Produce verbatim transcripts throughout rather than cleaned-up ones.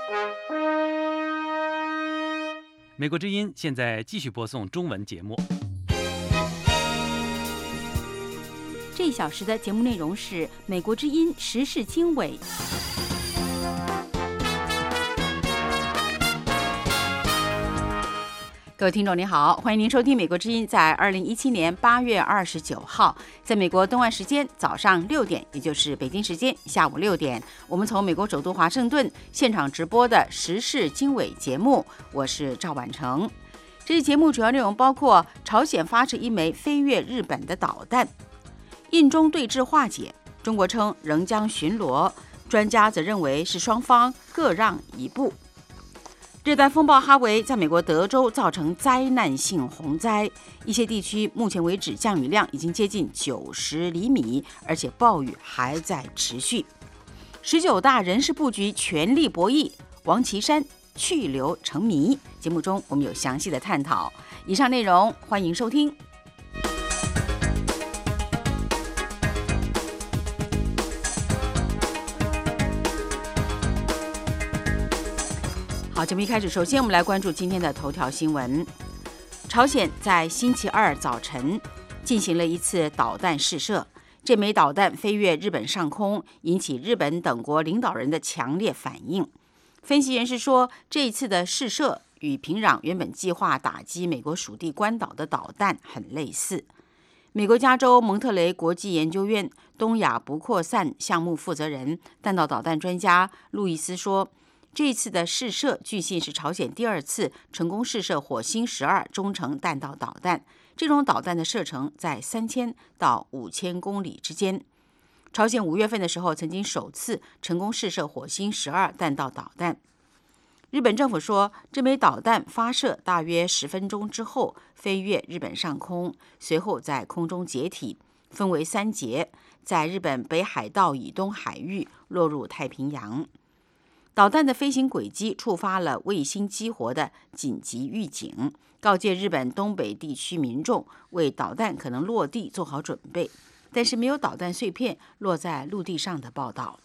美国之音现在继续播送中文节目。 这一小时的节目内容是美国之音时事经纬。各位听众您好，欢迎您收听美国之音在二零一七年八月二十九号，在美国东岸时间早上六点，也就是北京时间下午六点，我们从美国首都华盛顿现场直播的时事经纬节目，我是赵婉成。这期节目主要内容包括朝鲜发射一枚飞越日本的导弹，印中对峙化解，中国称仍将巡逻，专家则认为是双方各让一步。热带风暴哈维在美国德州造成灾难性洪灾，一些地区目前为止降雨量已经接近九十厘米，而且暴雨还在持续。十九大人事布局全力博弈，王岐山去留成谜。节目中我们有详细的探讨，以上内容欢迎收听。好，节目一开始，首先我们来关注今天的头条新闻。朝鲜在星期二早晨进行了一次导弹试射，这枚导弹飞越日本上空，引起日本等国领导人的强烈反应。分析人士说，这一次的试射与平壤原本计划打击美国属地关岛的导弹很类似。美国加州蒙特雷国际研究院东亚不扩散项目负责人、弹道导弹专家路易斯说，这一次的试射据信是朝鲜第二次成功试射火星十二中程弹道导弹，这种导弹的射程在三千到五千公里之间。朝鲜五月份的时候曾经首次成功试射火星十二弹道导弹。日本政府说，这枚导弹发射大约十分钟之后飞越日本上空，随后在空中解体，分为三节，在日本北海道以东海域落入太平洋。导弹的飞行轨迹触发了卫星激活的紧急预警，告诫日本东北地区民众为导弹可能落地做好准备，但是没有导弹碎片落在陆地上的报道。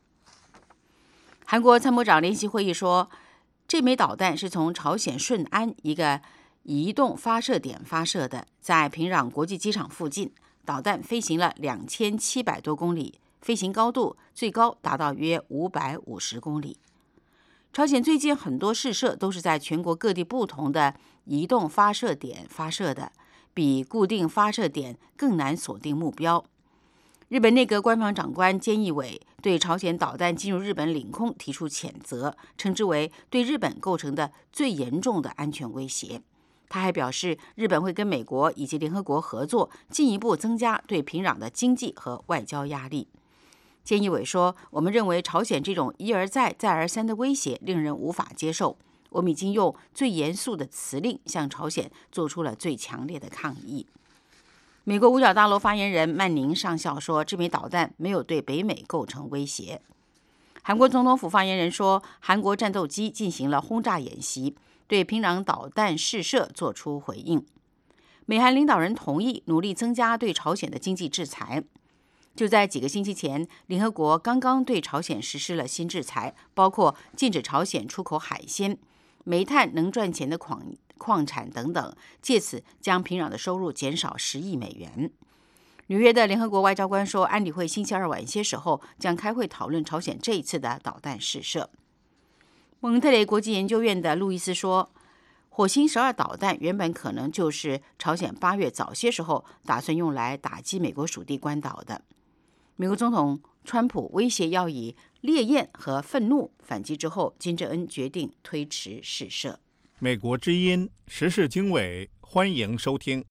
韩国参谋长联席会议说，这枚导弹是从朝鲜顺安一个移动发射点发射的，在平壤国际机场附近，导弹飞行了两千七百多公里，飞行高度最高达到约五百五十公里。朝鲜最近很多试射都是在全国各地不同的移动发射点发射的，比固定发射点更难锁定目标。日本内阁官房长官菅义伟对朝鲜导弹进入日本领空提出谴责，称之为对日本构成的最严重的安全威胁。他还表示，日本会跟美国以及联合国合作，进一步增加对平壤的经济和外交压力。菅义伟说，我们认为朝鲜这种一而再再而三的威胁令人无法接受，我们已经用最严肃的辞令向朝鲜做出了最强烈的抗议。美国五角大楼发言人曼宁上校说，这枚导弹没有对北美构成威胁。韩国总统府发言人说，韩国战斗机进行了轰炸演习，对平壤导弹试射做出回应。美韩领导人同意努力增加对朝鲜的经济制裁。就在几个星期前，联合国刚刚对朝鲜实施了新制裁，包括禁止朝鲜出口海鲜、煤炭能赚钱的矿矿产等等，借此将平壤的收入减少十亿美元。纽约的联合国外交官说，安理会星期二晚些时候将开会讨论朝鲜这一次的导弹试射。蒙特雷国际研究院的路易斯说，火星十二导弹原本可能就是朝鲜八月早些时候打算用来打击美国属地关岛的。美国总统川普威胁要以烈焰和愤怒反击之后，金正恩决定推迟试射。 美国之音时事经纬，欢迎收听。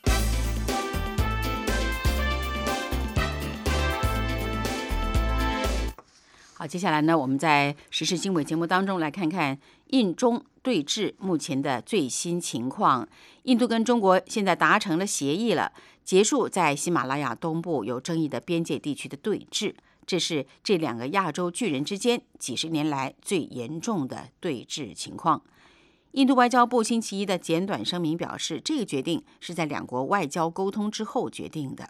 好，接下来呢，我们在时事经纬节目当中来看看印中对峙目前的最新情况。印度跟中国现在达成了协议了，结束在喜马拉雅东部有争议的边界地区的对峙，这是这两个亚洲巨人之间几十年来最严重的对峙情况。印度外交部星期一的简短声明表示，这个决定是在两国外交沟通之后决定的。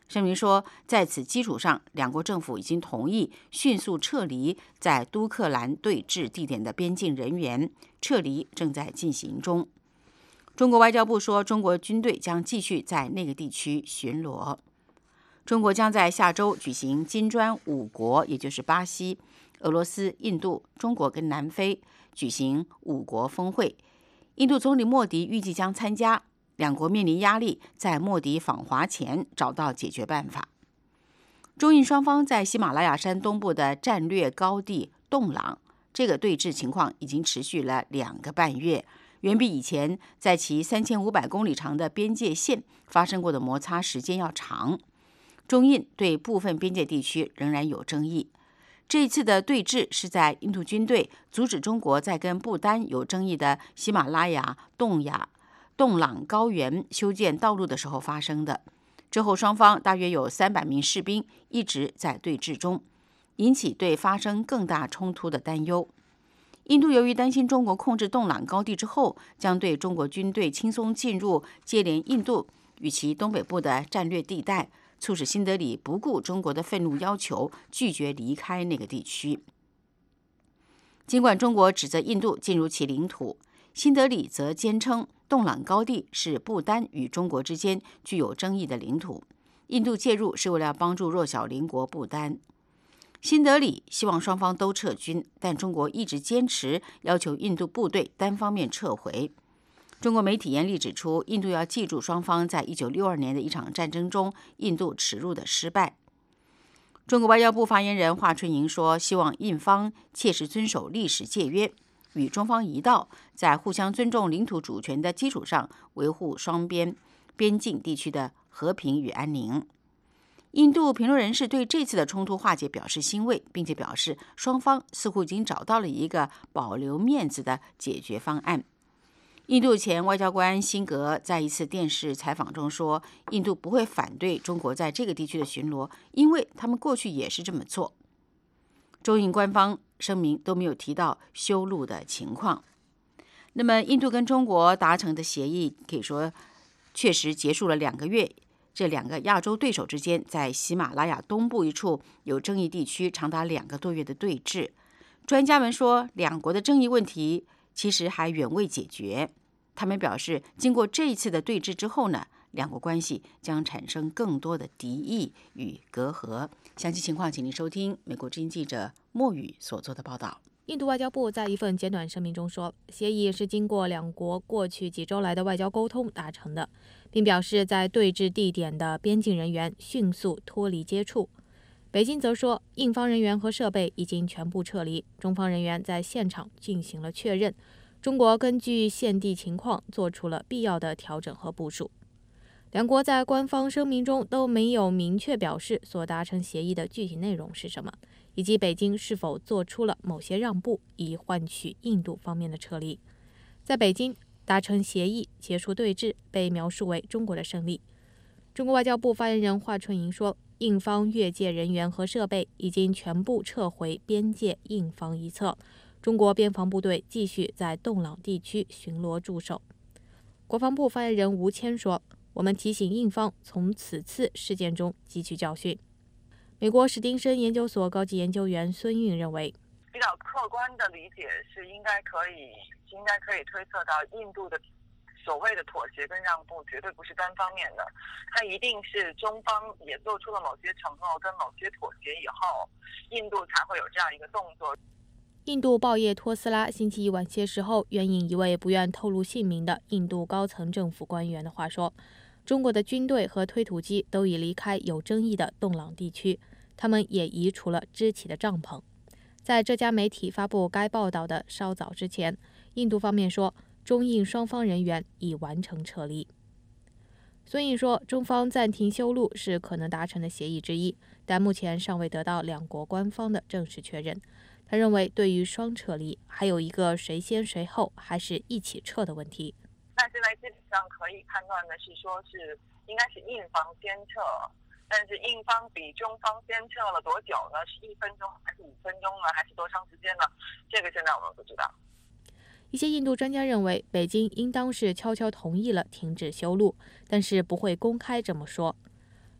声明说，在此基础上，两国政府已经同意迅速撤离在都克兰对峙地点的边境人员，撤离正在进行中。中国外交部说，中国军队将继续在那个地区巡逻。中国将在下周举行金砖五国，也就是巴西、俄罗斯、印度、中国跟南非举行五国峰会。印度总理莫迪预计将参加。两国面临压力，在莫迪访华前找到解决办法。中印双方在喜马拉雅山东部的战略高地洞朗，这个对峙情况已经持续了两个半月，远比以前在其三千五百公里长的边界线发生过的摩擦时间要长。中印对部分边界地区仍然有争议。这一次的对峙是在印度军队阻止中国在跟不丹有争议的喜马拉雅洞雅洞朗高原修建道路的时候发生的。之后双方大约有三百名士兵一直在对峙中，引起对发生更大冲突的担忧。印度由于担心中国控制洞朗高地之后，将对中国军队轻松进入接连印度与其东北部的战略地带，促使新德里不顾中国的愤怒要求，拒绝离开那个地区。尽管中国指责印度进入其领土，新德里则坚称洞朗高地是不丹与中国之间具有争议的领土，印度介入是为了帮助弱小邻国不丹。新德里希望双方都撤军，但中国一直坚持要求印度部队单方面撤回。中国媒体严厉指出，印度要记住双方在一九六二年的一场战争中印度耻辱的失败。中国外交部发言人华春莹说，希望印方切实遵守历史界约，与中方一道，在互相尊重领土主权的基础上，维护双边边境地区的和平与安宁。印度评论人士对这次的冲突化解表示欣慰，并且表示双方似乎已经找到了一个保留面子的解决方案。印度前外交官辛格在一次电视采访中说，印度不会反对中国在这个地区的巡逻，因为他们过去也是这么做。中印官方声明都没有提到修路的情况。那么，印度跟中国达成的协议可以说确实结束了两个月这两个亚洲对手之间在喜马拉雅东部一处有争议地区长达两个多月的对峙。专家们说，两国的争议问题其实还远未解决。他们表示，经过这一次的对峙之后呢，两国关系将产生更多的敌意与隔阂。详细情况，请您收听美国之音记者莫宇所做的报道。 印度外交部在一份简短声明中说，协议是经过两国过去几周来的外交沟通达成的，并表示在对峙地点的边境人员迅速脱离接触。北京则说，印方人员和设备已经全部撤离，中方人员在现场进行了确认，中国根据现地情况做出了必要的调整和部署。两国在官方声明中都没有明确表示所达成协议的具体内容是什么，以及北京是否做出了某些让步，以换取印度方面的撤离。在北京达成协议结束对峙被描述为中国的胜利。中国外交部发言人华春莹说，印方越界人员和设备已经全部撤回边界印方一侧，中国边防部队继续在洞朗地区巡逻驻守。国防部发言人吴谦说，我们提醒印方从此次事件中汲取教训。美国史丁森研究所高级研究员孙运认为， 比较客观的理解是应该可以应该可以推测到，印度的所谓的妥协跟让步绝对不是单方面的，它一定是中方也做出了某些承诺跟某些妥协以后，印度才会有这样一个动作。 印度报业托斯拉星期一晚些时候援引一位不愿透露姓名的印度高层政府官员的话说，中国的军队和推土机都已离开有争议的洞朗地区，他们也移除了支起的帐篷。在这家媒体发布该报道的稍早之前，印度方面说，中印双方人员已完成撤离。孙毅说，中方暂停修路是可能达成的协议之一，但目前尚未得到两国官方的正式确认。他认为，对于双撤离，还有一个谁先谁后还是一起撤的问题。 那现在基本上可以判断的是说，是应该是印方先撤，但是印方比中方先撤了多久呢？是一分钟还是五分钟呢？还是多长时间呢？这个现在我们不知道。 一些印度专家认为，北京应当是悄悄同意了停止修路，但是不会公开这么说。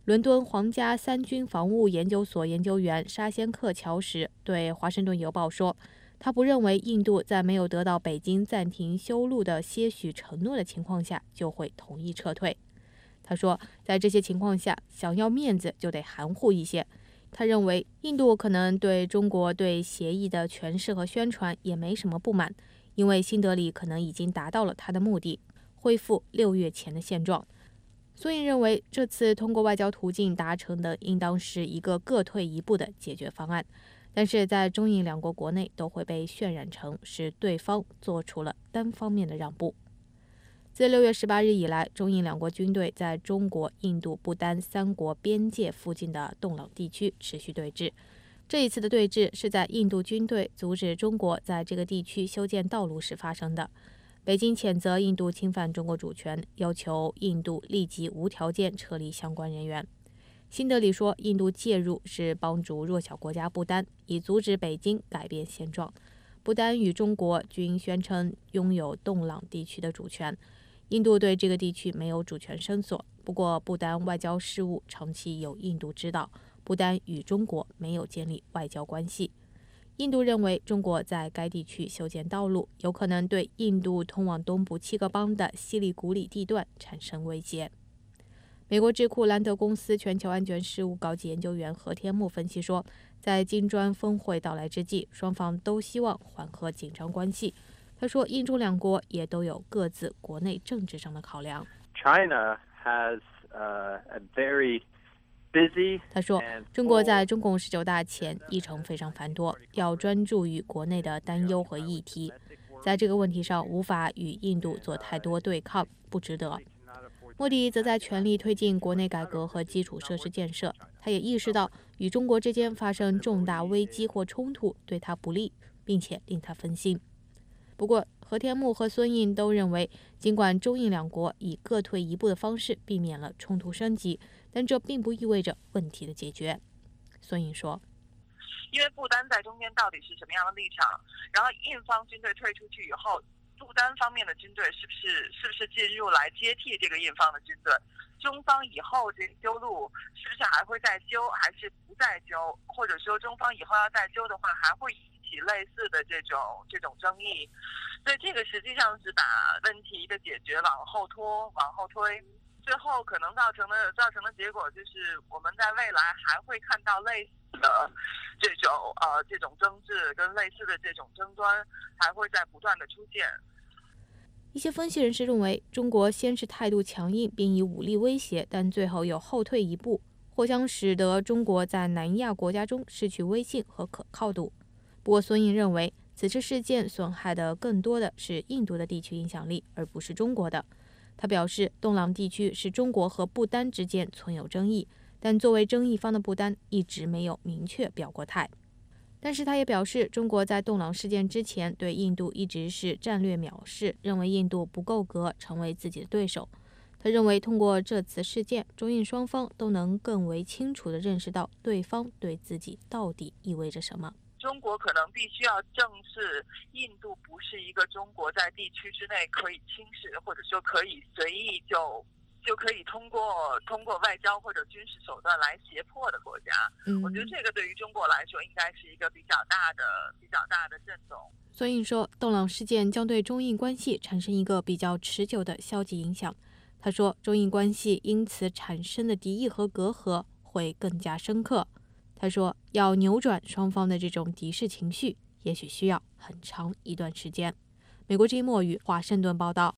伦敦皇家三军防务研究所研究员沙仙克乔什对《华盛顿邮报》说，他不认为印度在没有得到北京暂停修路的些许承诺的情况下就会同意撤退。他说，在这些情况下，想要面子就得含糊一些。他认为印度可能对中国对协议的诠释和宣传也没什么不满，因为新德里可能已经达到了他的目的，恢复六月前的现状。苏印认为，这次通过外交途径达成的应当是一个各退一步的解决方案，但是在中印两国国内都会被渲染成是对方做出了单方面的让步。自六月十八日以来，中印两国军队在中国、印度、不丹三国边界附近的洞朗地区持续对峙。这一次的对峙是在印度军队阻止中国在这个地区修建道路时发生的。北京谴责印度侵犯中国主权，要求印度立即无条件撤离相关人员。新德里说，印度介入是帮助弱小国家不丹，以阻止北京改变现状。不丹与中国均宣称拥有洞朗地区的主权。印度对这个地区没有主权伸索，不过不丹外交事务长期由印度指导，不丹与中国没有建立外交关系。印度认为中国在该地区修建道路，有可能对印度通往东部七个邦的西里古里地段产生威胁。美国智库兰德公司全球安全事务高级研究员何天木分析说，在金砖峰会到来之际，双方都希望缓和紧张关系。他说，印中两国也都有各自国内政治上的考量。 China has, uh, a very busy. 他说，中国在中共十九大前议程非常繁多，要专注于国内的担忧和议题，在这个问题上无法与印度做太多对抗，不值得。莫迪则在全力推进国内改革和基础设施建设，他也意识到与中国之间发生重大危机或冲突对他不利，并且令他分心。不过，何天木和孙印都认为，尽管中印两国以各退一步的方式避免了冲突升级，但这并不意味着问题的解决。孙印说， 因为不丹在中间到底是什么样的立场，然后印方军队退出去以后，不丹方面的军队是不是是不是进入来接替这个印方的军队，中方以后这修路是不是还会再修，还是不再修，或者说中方以后要再修的话，还会起类似的这种这种争议，所以这个实际上是把问题的解决往后拖、往后推，最后可能造成的造成的结果就是我们在未来还会看到类似的这种呃这种争执跟类似的这种争端还会在不断的出现。 一些分析人士认为，中国先是态度强硬，并以武力威胁，但最后又后退一步，或将使得中国在南亚国家中失去威信和可靠度。不过，孙印认为，此次事件损害的更多的是印度的地区影响力，而不是中国的。他表示，洞朗地区是中国和不丹之间存有争议，但作为争议方的不丹一直没有明确表过态。但是他也表示，中国在洞朗事件之前对印度一直是战略藐视，认为印度不够格成为自己的对手。他认为，通过这次事件，中印双方都能更为清楚地认识到对方对自己到底意味着什么。 中国可能必须要正视，印度不是一个中国在地区之内可以轻视，或者说可以随意就就可以通过通过外交或者军事手段来胁迫的国家。嗯，我觉得这个对于中国来说应该是一个比较大的比较大的震动。 孙印说，洞朗事件将对中印关系产生一个比较持久的消极影响。他说，中印关系因此产生的敌意和隔阂会更加深刻。他说，要扭转双方的这种敌视情绪，也许需要很长一段时间。美国之音墨语华盛顿报道。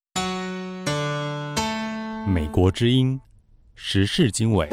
美国之音时事经纬。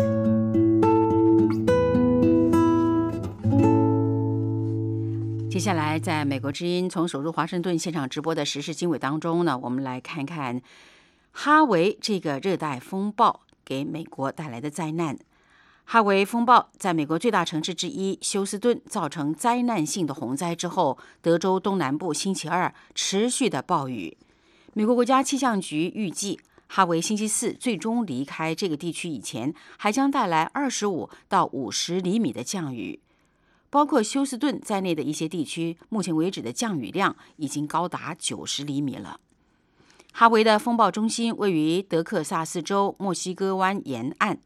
接下来，在美国之音从首都华盛顿现场直播的时事经纬当中呢，我们来看看哈维这个热带风暴给美国带来的灾难。哈维风暴在美国最大城市之一休斯顿造成灾难性的洪灾之后，德州东南部星期二持续的暴雨。美国国家气象局预计，哈维星期四最终离开这个地区以前，还将带来二十五到五十厘米的降雨。包括休斯顿在内的一些地区，目前为止的降雨量已经高达九十厘米了。哈维的风暴中心位于德克萨斯州墨西哥湾沿岸。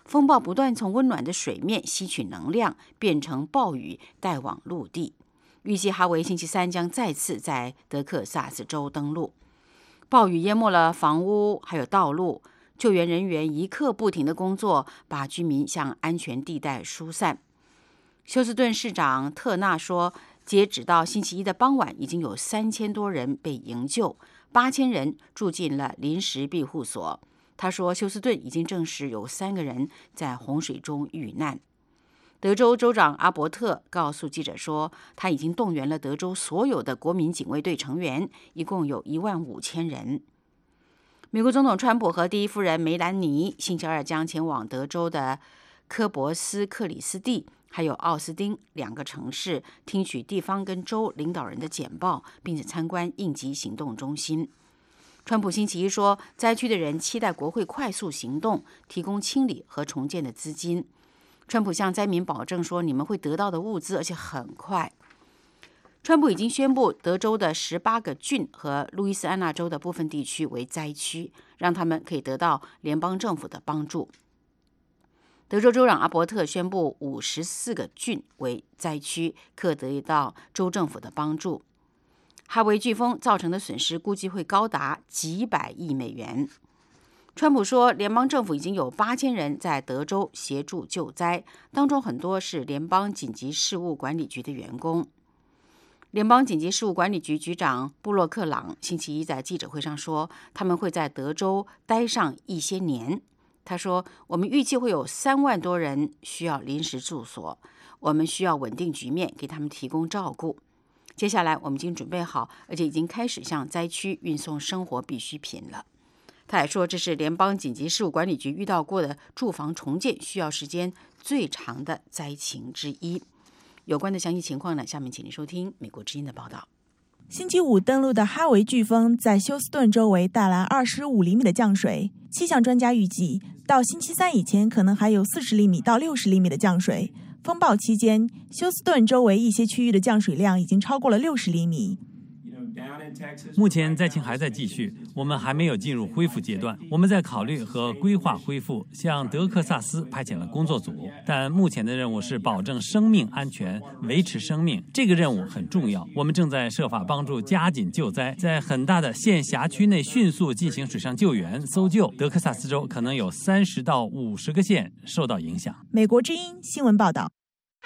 风暴不断从温暖的水面吸取能量，变成暴雨带往陆地。预计哈维星期三将再次在德克萨斯州登陆。暴雨淹没了房屋还有道路，救援人员一刻不停的工作，把居民向安全地带疏散。休斯顿市长特纳说，截止到星期一的傍晚，已经有三千多人被营救，八千人住进了临时庇护所。他说，休斯顿已经证实有三个人在洪水中遇难。德州州长阿伯特告诉记者说，他已经动员了德州所有的国民警卫队成员，一共有一万五千人。美国总统川普和第一夫人梅兰妮星期二将前往德州的科博斯克里斯蒂还有奥斯汀两个城市，听取地方跟州领导人的简报，并且参观应急行动中心。川普星期一说，灾区的人期待国会快速行动，提供清理和重建的资金。川普向灾民保证说，你们会得到的物资，而且很快。川普已经宣布德州的十八个郡和路易斯安那州的部分地区为灾区，让他们可以得到联邦政府的帮助。德州州长阿伯特宣布五十四个郡为灾区，可得到州政府的帮助。哈维飓风造成的损失估计会高达几百亿美元。川普说，联邦政府已经有八千人在德州协助救灾，当中很多是联邦紧急事务管理局的员工。联邦紧急事务管理局局长布洛克朗星期一在记者会上说，他们会在德州待上一些年。他说，我们预计会有三万多人需要临时住所，我们需要稳定局面，给他们提供照顾。接下来我们已经准备好，而且已经开始向灾区运送生活必需品了。他也说，这是联邦紧急事务管理局遇到过的住房重建需要时间最长的灾情之一。有关的详细情况呢，下面请您收听美国之音的报道。 星期五登陆的哈维飓风在休斯顿周围带来二十五厘米的降水，气象专家预计到星期三以前可能还有四十厘米到六十厘米的降水。风暴期间，休斯顿周围一些区域的降水量已经超过了六十厘米。 目前灾情还在继续，我们还没有进入恢复阶段。我们在考虑和规划恢复，向德克萨斯派遣了工作组，但目前的任务是保证生命安全，维持生命。这个任务很重要，我们正在设法帮助加紧救灾，在很大的县辖区内迅速进行水上救援、搜救。德克萨斯州可能有三十到五十个县受到影响。 美国之音新闻报道。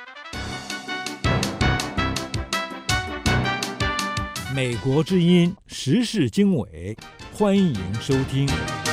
美国之音时事经纬，欢迎收听。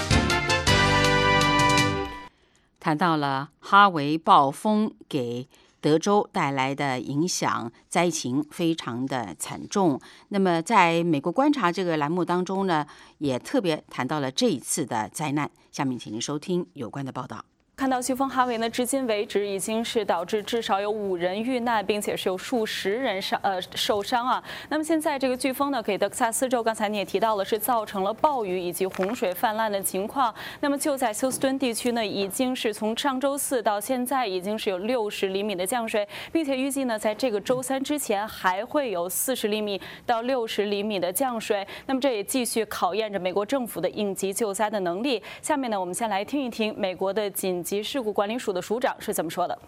谈到了哈维暴风给德州带来的影响，灾情非常的惨重。那么在美国观察这个栏目当中呢，也特别谈到了这一次的灾难。下面请您收听有关的报道。 看到飓风哈维呢，至今为止已经是导致至少有五人遇难，并且是有数十人伤呃受伤啊。那么现在这个飓风呢，给德克萨斯州，刚才你也提到了，是造成了暴雨以及洪水泛滥的情况。那么就在休斯敦地区呢，已经是从上周四到现在已经是有六十厘米的降水，并且预计呢，在这个周三之前还会有四十厘米到六十厘米的降水。那么这也继续考验着美国政府的应急救灾的能力。下面呢，我们先来听一听美国的紧急事故管理署的署长是怎么说的。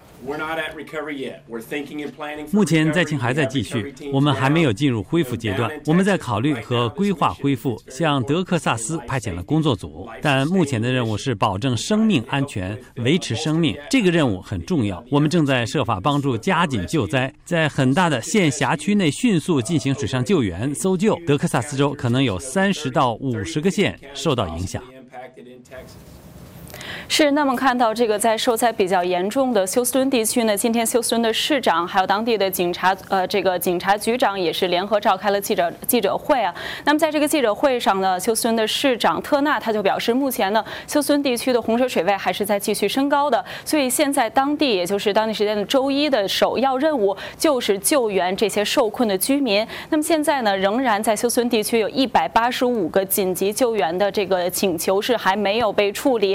目前灾情还在继续，我们还没有进入恢复阶段。我们在考虑和规划恢复，向德克萨斯派遣了工作组，但目前的任务是保证生命安全，维持生命。这个任务很重要，我们正在设法帮助加紧救灾，在很大的县辖区内迅速进行水上救援、搜救。德克萨斯州可能有三十到五十个县受到影响。 是，那么看到这个在受灾比较严重的休斯敦地区呢，今天休斯敦的市长还有当地的警察呃这个警察局长也是联合召开了记者记者会啊。那么在这个记者会上呢，休斯敦的市长特纳他就表示，目前呢休斯敦地区的洪水水位还是在继续升高的，所以现在当地也就是当地时间的周一的首要任务就是救援这些受困的居民。那么现在呢，仍然在休斯敦地区有一百八十五个紧急救援的这个请求是还没有被处理。那么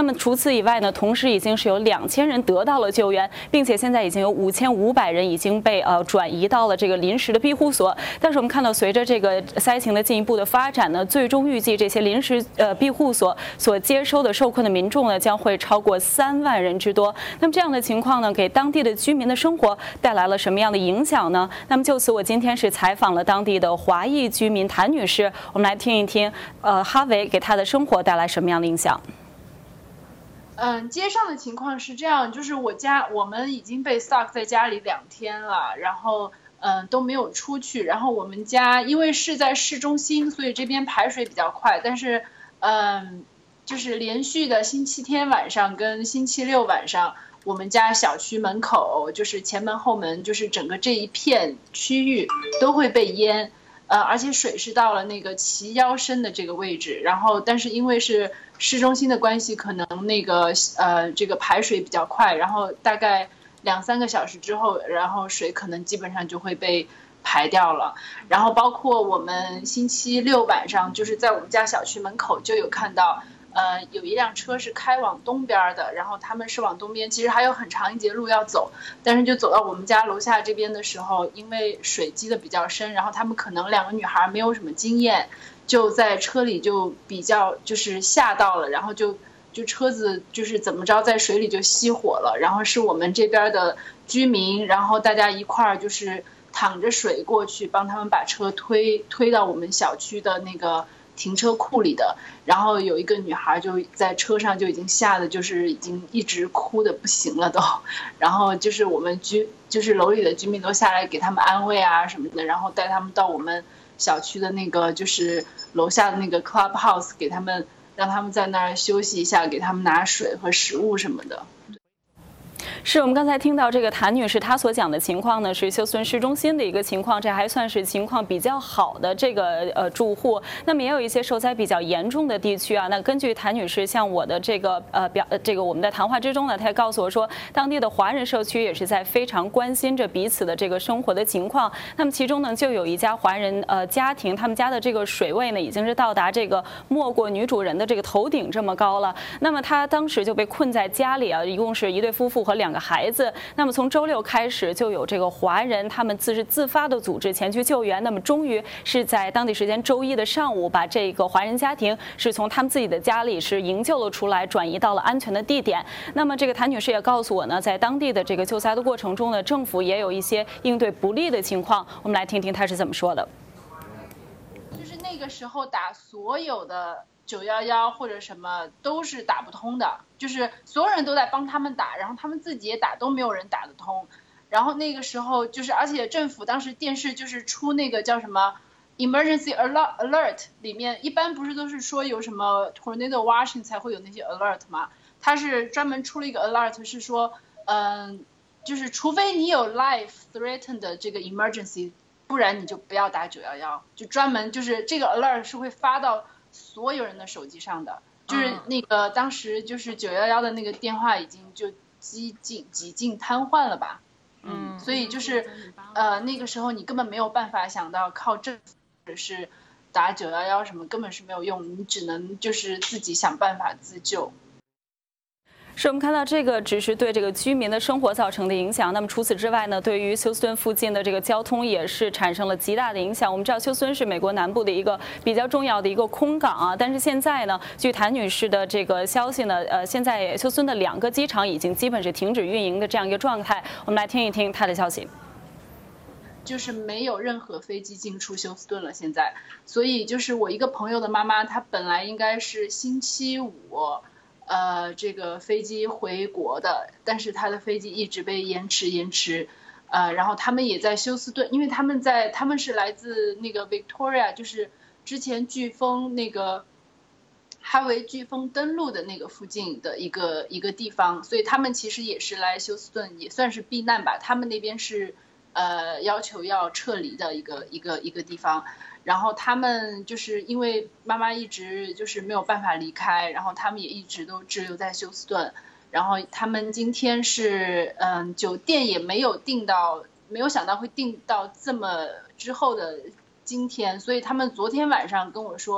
么除此以外呢，同时已经是有两千人得到了救援，并且现在已经有五千五百人已经被呃转移到了这个临时的庇护所。但是我们看到，随着这个灾情的进一步的发展呢，最终预计这些临时呃庇护所所接收的受困的民众呢，将会超过三万人之多。那么这样的情况呢，给当地的居民的生活带来了什么样的影响呢？那么就此，我今天是采访了当地的华裔居民谭女士，我们来听一听，呃，哈维给她的生活带来什么样的影响。 嗯，街上的情况是这样，就是我家我们已经被 stuck 在家里两天了，然后嗯都没有出去。然后我们家因为是在市中心，所以这边排水比较快，但是嗯就是连续的星期天晚上跟星期六晚上，我们家小区门口就是前门后门，就是整个这一片区域都会被淹。呃，而且水是到了那个齐腰深的这个位置，然后但是因为是市中心的关系，可能那个呃这个排水比较快，然后大概两三个小时之后，然后水可能基本上就会被排掉了。然后包括我们星期六晚上，就是在我们家小区门口就有看到，呃有一辆车是开往东边的，然后他们是往东边，其实还有很长一截路要走，但是就走到我们家楼下这边的时候，因为水积的比较深，然后他们可能两个女孩没有什么经验，就在车里就比较就是吓到了，然后就就车子就是怎么着在水里就熄火了，然后是我们这边的居民，然后大家一块儿就是淌着水过去帮他们把车推推到我们小区的那个停车库里的。然后有一个女孩就在车上就已经吓得就是已经一直哭的不行了都，然后就是我们居就是楼里的居民都下来给他们安慰啊什么的，然后带他们到我们小区的那个就是楼下的那个 clubhouse 给他们让他们在那儿休息一下，给他们拿水和食物什么的。 是我们刚才听到这个谭女士她所讲的情况呢，是休斯顿市中心的一个情况，这还算是情况比较好的这个呃住户。那么也有一些受灾比较严重的地区啊。那根据谭女士向我的这个呃表这个我们的谈话之中呢，她也告诉我说，当地的华人社区也是在非常关心着彼此的这个生活的情况。那么其中呢，就有一家华人呃家庭，他们家的这个水位呢，已经是到达这个没过女主人的这个头顶这么高了。那么他当时就被困在家里啊，一共是一对夫妇和两个孩子。那么从周六开始，就有这个华人他们自是自发的组织前去救援。那么终于是在当地时间周一的上午，把这个华人家庭是从他们自己的家里是营救了出来，转移到了安全的地点。那么这个谭女士也告诉我呢，在当地的这个救灾的过程中呢，政府也有一些应对不利的情况。我们来听听她是怎么说的。 就是那个时候打所有的九一一或者什么都是打不通的，就是所有人都在帮他们打，然后他们自己也打，都没有人打得通。然后那个时候就是，而且政府当时电视就是出那个叫什么 emergency alert alert 里面，一般不是都是说有什么 tornado watching 才会有那些 alert 吗？他是专门出了一个 alert， 是说，嗯，就是除非你有 life threatened 的这个 emergency， 不然你就不要打九一一，就专门就是这个 alert 是会发到所有人的手机上的，就是那个当时就是九一一的那个电话已经就几近几近瘫痪了吧，嗯，所以就是呃那个时候你根本没有办法想到靠政府或者是打九一一什么，根本是没有用，你只能就是自己想办法自救。 是我们看到这个只是对这个居民的生活造成的影响，那么除此之外呢，对于休斯顿附近的这个交通也是产生了极大的影响。我们知道休斯顿是美国南部的一个比较重要的一个空港啊，但是现在呢，据谭女士的这个消息呢，呃，现在休斯顿的两个机场已经基本是停止运营的这样一个状态。我们来听一听她的消息。 就是没有任何飞机进出休斯顿了现在，所以就是我一个朋友的妈妈，她本来应该是星期五呃，这个飞机回国的，但是他的飞机一直被延迟延迟，呃，然后他们也在休斯顿，因为他们在他们是来自那个 Victoria， 就是之前飓风那个哈维飓风登陆的那个附近的一个一个地方，所以他们其实也是来休斯顿，也算是避难吧。他们那边是呃要求要撤离的一个一个一个地方。然后他们就是因为妈妈一直就是没有办法离开，然后他们也一直都滞留在休斯顿。然后他们今天是嗯酒店也没有订到，没有想到会订到这么之后的今天，所以他们昨天晚上跟我说，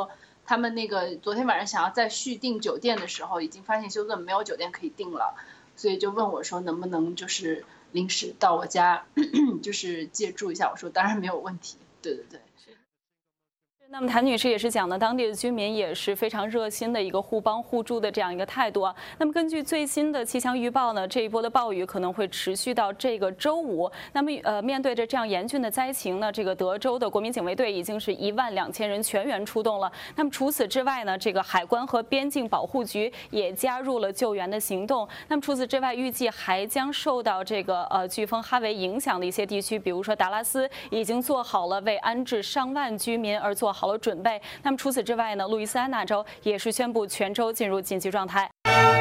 他们那个昨天晚上想要再续订酒店的时候，已经发现休斯顿没有酒店可以订了，所以就问我说能不能就是临时到我家就是借住一下。我说当然没有问题，对对对。 那么谭女士也是讲呢，当地的居民也是非常热心的一个互帮互助的这样一个态度啊。那么根据最新的气象预报呢，这一波的暴雨可能会持续到这个周五。那么呃，面对着这样严峻的灾情呢，这个德州的国民警卫队已经是一万两千人全员出动了。那么除此之外呢，这个海关和边境保护局也加入了救援的行动。那么除此之外，预计还将受到这个呃飓风哈维影响的一些地区，比如说达拉斯已经做好了为安置上万居民而做好了准备。那么除此之外呢，路易斯安那州也是宣布全州进入紧急状态。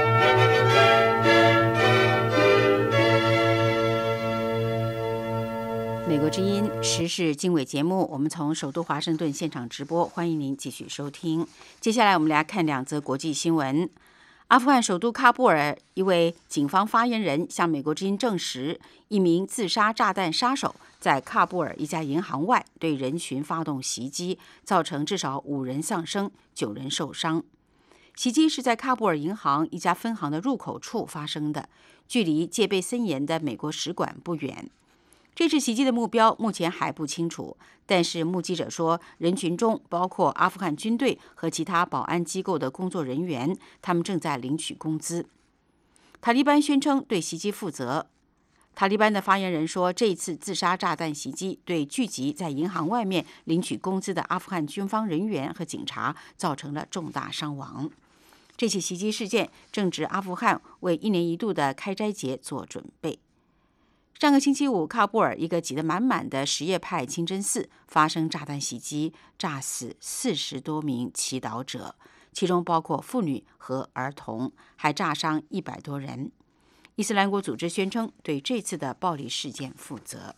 美国之音时事经纬节目，我们从首都华盛顿现场直播，欢迎您继续收听。接下来我们来看两则国际新闻。阿富汗首都喀布尔一位警方发言人向美国之音证实，一名自杀炸弹杀手在喀布尔一家银行外对人群发动袭击，造成至少五人丧生，九人受伤。袭击是在喀布尔银行一家分行的入口处发生的，距离戒备森严的美国使馆不远。这次袭击的目标目前还不清楚，但是目击者说，人群中包括阿富汗军队和其他保安机构的工作人员，他们正在领取工资。塔利班宣称对袭击负责。塔利班的发言人说，这次自杀炸弹袭击对聚集在银行外面领取工资的阿富汗军方人员和警察造成了重大伤亡。这起袭击事件正值阿富汗为一年一度的开斋节做准备。上个星期五，喀布尔一个挤得满满的什叶派清真寺发生炸弹袭击，炸死四十多名祈祷者，其中包括妇女和儿童，还炸伤一百多人。伊斯兰国组织宣称对这次的暴力事件负责。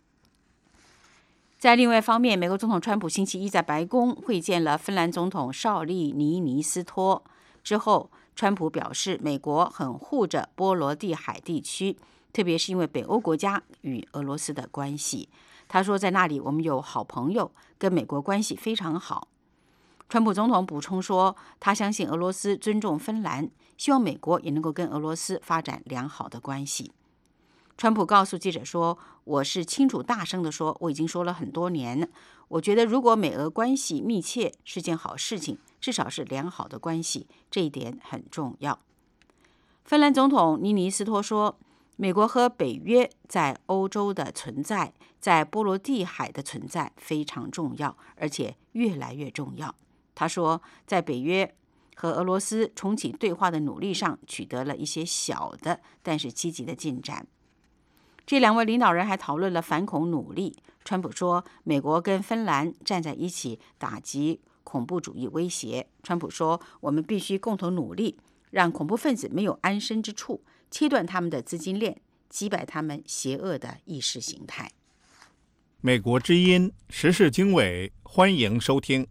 在另外一方面，美国总统川普星期一在白宫会见了芬兰总统绍利尼尼斯托之后，川普表示，美国很护着波罗的海地区，特别是因为北欧国家与俄罗斯的关系。他说，在那里我们有好朋友，跟美国关系非常好。川普总统补充说，他相信俄罗斯尊重芬兰，希望美国也能够跟俄罗斯发展良好的关系。川普告诉记者说，我是清楚大声地说，我已经说了很多年，我觉得如果美俄关系密切是件好事情，至少是良好的关系，这一点很重要。芬兰总统尼尼斯托说，美国和北约在欧洲的存在，在波罗的海的存在非常重要，而且越来越重要。他说，在北约和俄罗斯重启对话的努力上取得了一些小的但是积极的进展。这两位领导人还讨论了反恐努力。川普说，美国跟芬兰站在一起打击恐怖主义威胁。川普说，我们必须共同努力，让恐怖分子没有安身之处，切断他们的资金链，击败他们邪恶的意识形态。 美国之音时事经纬，欢迎收听。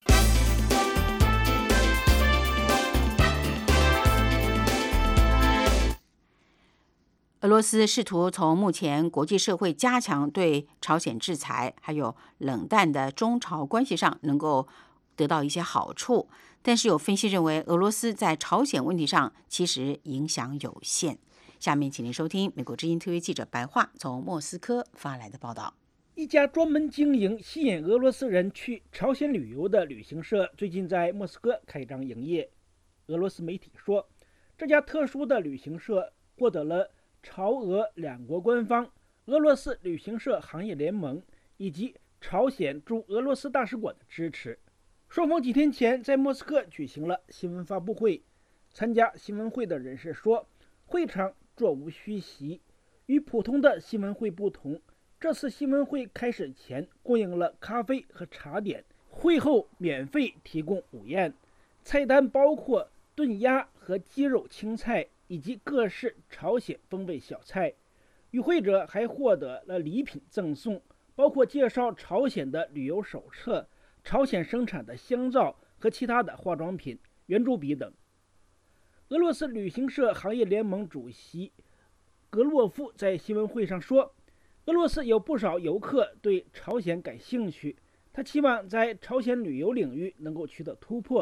俄罗斯试图从目前国际社会加强对朝鲜制裁，还有冷淡的中朝关系上能够得到一些好处，但是有分析认为，俄罗斯在朝鲜问题上其实影响有限。下面请您收听美国之音特约记者白桦从莫斯科发来的报道。 一家专门经营吸引俄罗斯人去朝鲜旅游的旅行社最近在莫斯科开张营业。俄罗斯媒体说，这家特殊的旅行社获得了朝俄两国官方、俄罗斯旅行社行业联盟以及朝鲜驻俄罗斯大使馆的支持。双方几天前在莫斯科举行了新闻发布会。参加新闻会的人士说，会场座无虚席，与普通的新闻会不同，这次新闻会开始前供应了咖啡和茶点，会后免费提供午宴，菜单包括炖鸭和鸡肉青菜以及各式朝鲜风味小菜。与会者还获得了礼品赠送，包括介绍朝鲜的旅游手册、朝鲜生产的香皂和其他的化妆品、圆珠笔等。俄罗斯旅行社行业联盟主席格洛夫在新闻会上说，俄罗斯有不少游客对朝鲜感兴趣，他期望在朝鲜旅游领域能够取得突破，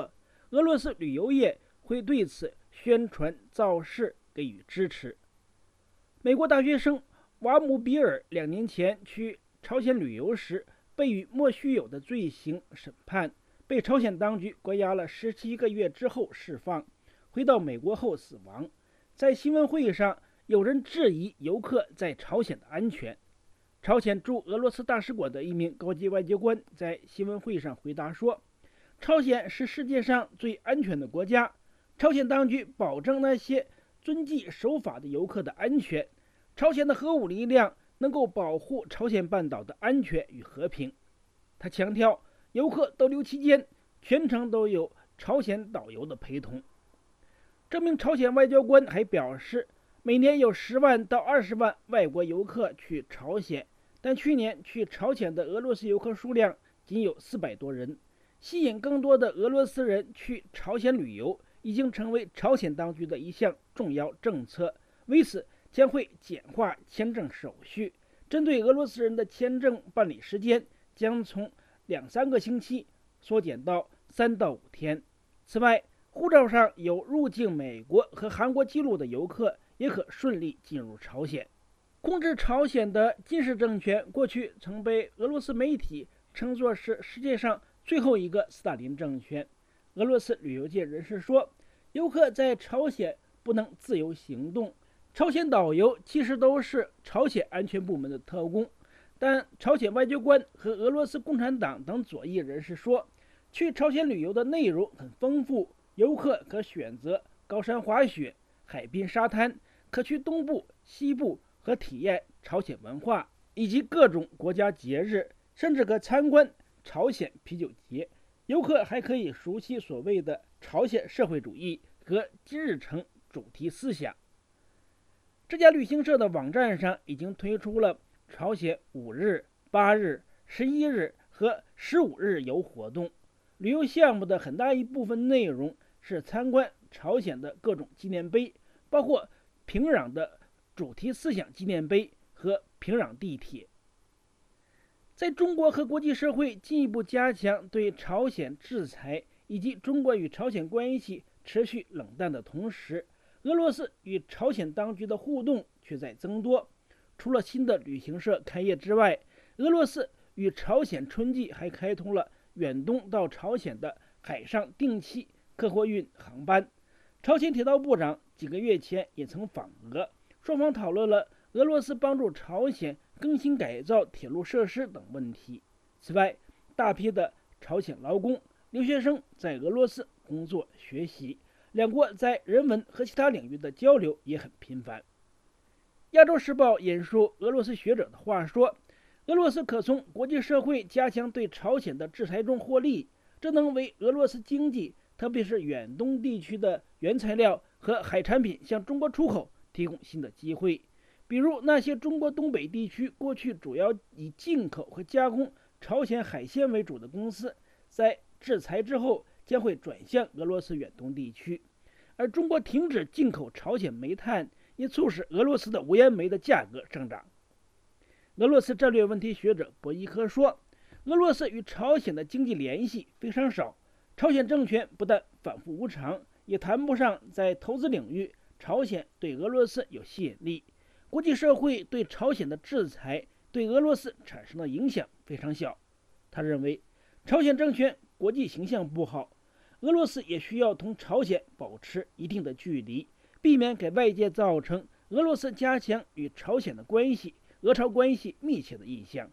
俄罗斯旅游业会对此宣传造势给予支持。美国大学生瓦姆比尔两年前去朝鲜旅游时，被以莫须有的罪行审判，被朝鲜当局关押了十七个月之后释放，回到美国后死亡。在新闻会上，有人质疑游客在朝鲜的安全。朝鲜驻俄罗斯大使馆的一名高级外交官在新闻会上回答说，朝鲜是世界上最安全的国家，朝鲜当局保证那些遵纪守法的游客的安全，朝鲜的核武力量能够保护朝鲜半岛的安全与和平。他强调，游客逗留期间全程都有朝鲜导游的陪同。这名朝鲜外交官还表示，每年有十万到二十万外国游客去朝鲜，但去年去朝鲜的俄罗斯游客数量仅有四百多人。吸引更多的俄罗斯人去朝鲜旅游已经成为朝鲜当局的一项重要政策，为此将会简化签证手续，针对俄罗斯人的签证办理时间将从两三个星期缩减到三到五天。此外，护照上有入境美国和韩国记录的游客也可顺利进入朝鲜。控制朝鲜的金氏政权过去曾被俄罗斯媒体称作是世界上最后一个斯大林政权。俄罗斯旅游界人士说，游客在朝鲜不能自由行动，朝鲜导游其实都是朝鲜安全部门的特工。但朝鲜外交官和俄罗斯共产党等左翼人士说，去朝鲜旅游的内容很丰富，游客可选择高山滑雪、海滨沙滩，可去东部、西部和体验朝鲜文化以及各种国家节日，甚至可参观朝鲜啤酒节。游客还可以熟悉所谓的朝鲜社会主义和金日成主题思想。这家旅行社的网站上已经推出了朝鲜五日、八日、十一日和十五日游活动。旅游项目的很大一部分内容是参观朝鲜的各种纪念碑，包括平壤的主题思想纪念碑和平壤地铁。在中国和国际社会进一步加强对朝鲜制裁以及中国与朝鲜关系持续冷淡的同时，俄罗斯与朝鲜当局的互动却在增多。除了新的旅行社开业之外，俄罗斯与朝鲜春季还开通了远东到朝鲜的海上定期客货运航班。朝鲜铁道部长几个月前也曾访俄，双方讨论了俄罗斯帮助朝鲜更新改造铁路设施等问题。此外，大批的朝鲜劳工、留学生在俄罗斯工作学习，两国在人文和其他领域的交流也很频繁。亚洲时报引述俄罗斯学者的话说，俄罗斯可从国际社会加强对朝鲜的制裁中获利，这能为俄罗斯经济，特别是远东地区的原材料和海产品向中国出口提供新的机会。比如那些中国东北地区过去主要以进口和加工朝鲜海鲜为主的公司，在制裁之后将会转向俄罗斯远东地区，而中国停止进口朝鲜煤炭，也促使俄罗斯的无烟煤的价格上涨。俄罗斯战略问题学者博伊科说，俄罗斯与朝鲜的经济联系非常少，朝鲜政权不但反复无常，也谈不上在投资领域朝鲜对俄罗斯有吸引力。国际社会对朝鲜的制裁对俄罗斯产生的影响非常小。他认为，朝鲜政权国际形象不好，俄罗斯也需要同朝鲜保持一定的距离，避免给外界造成俄罗斯加强与朝鲜的关系、俄朝关系密切的印象。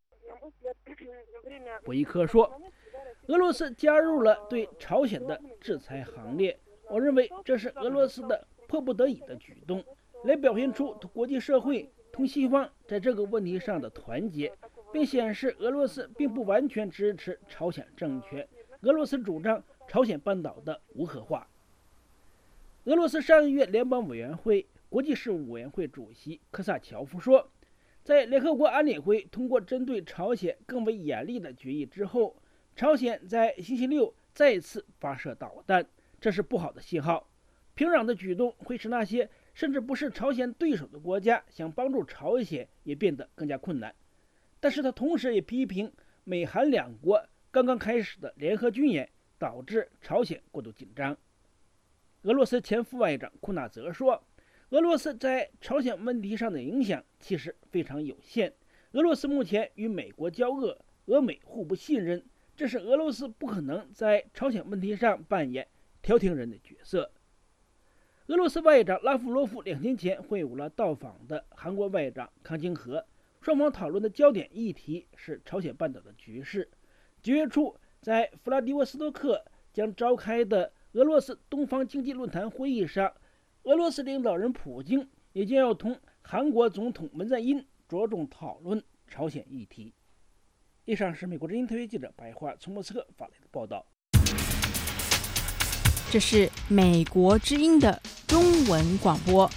博伊科说，俄罗斯加入了对朝鲜的制裁行列，我认为这是俄罗斯的迫不得已的举动，来表现出国际社会同西方在这个问题上的团结，并显示俄罗斯并不完全支持朝鲜政权。俄罗斯主张朝鲜半岛的无核化。俄罗斯上议院联邦委员会国际事务委员会主席科萨乔夫说，在联合国安理会通过针对朝鲜更为严厉的决议之后，朝鲜在星期六再次发射导弹，这是不好的信号。平壤的举动会使那些甚至不是朝鲜对手的国家想帮助朝鲜也变得更加困难。但是他同时也批评美韩两国刚刚开始的联合军演导导致朝鲜过度紧张。俄罗斯前副外长库纳泽说，俄罗斯在朝鲜问题上的影响其实非常有限。俄罗斯目前与美国交恶，俄美互不信任，这是俄罗斯不可能在朝鲜问题上扮演调停人的角色。俄罗斯外长拉夫罗夫两天前会晤了到访的韩国外长康京和，双方讨论的焦点议题是朝鲜半岛的局势。九月初，在弗拉迪沃斯托克将召开的俄罗斯东方经济论坛会议上，俄罗斯领导人普京也将要同韩国总统文在寅着重讨论朝鲜议题。以上是美国之音特约记者白桦从莫斯科发来的报道。 这是美国之音的中文广播。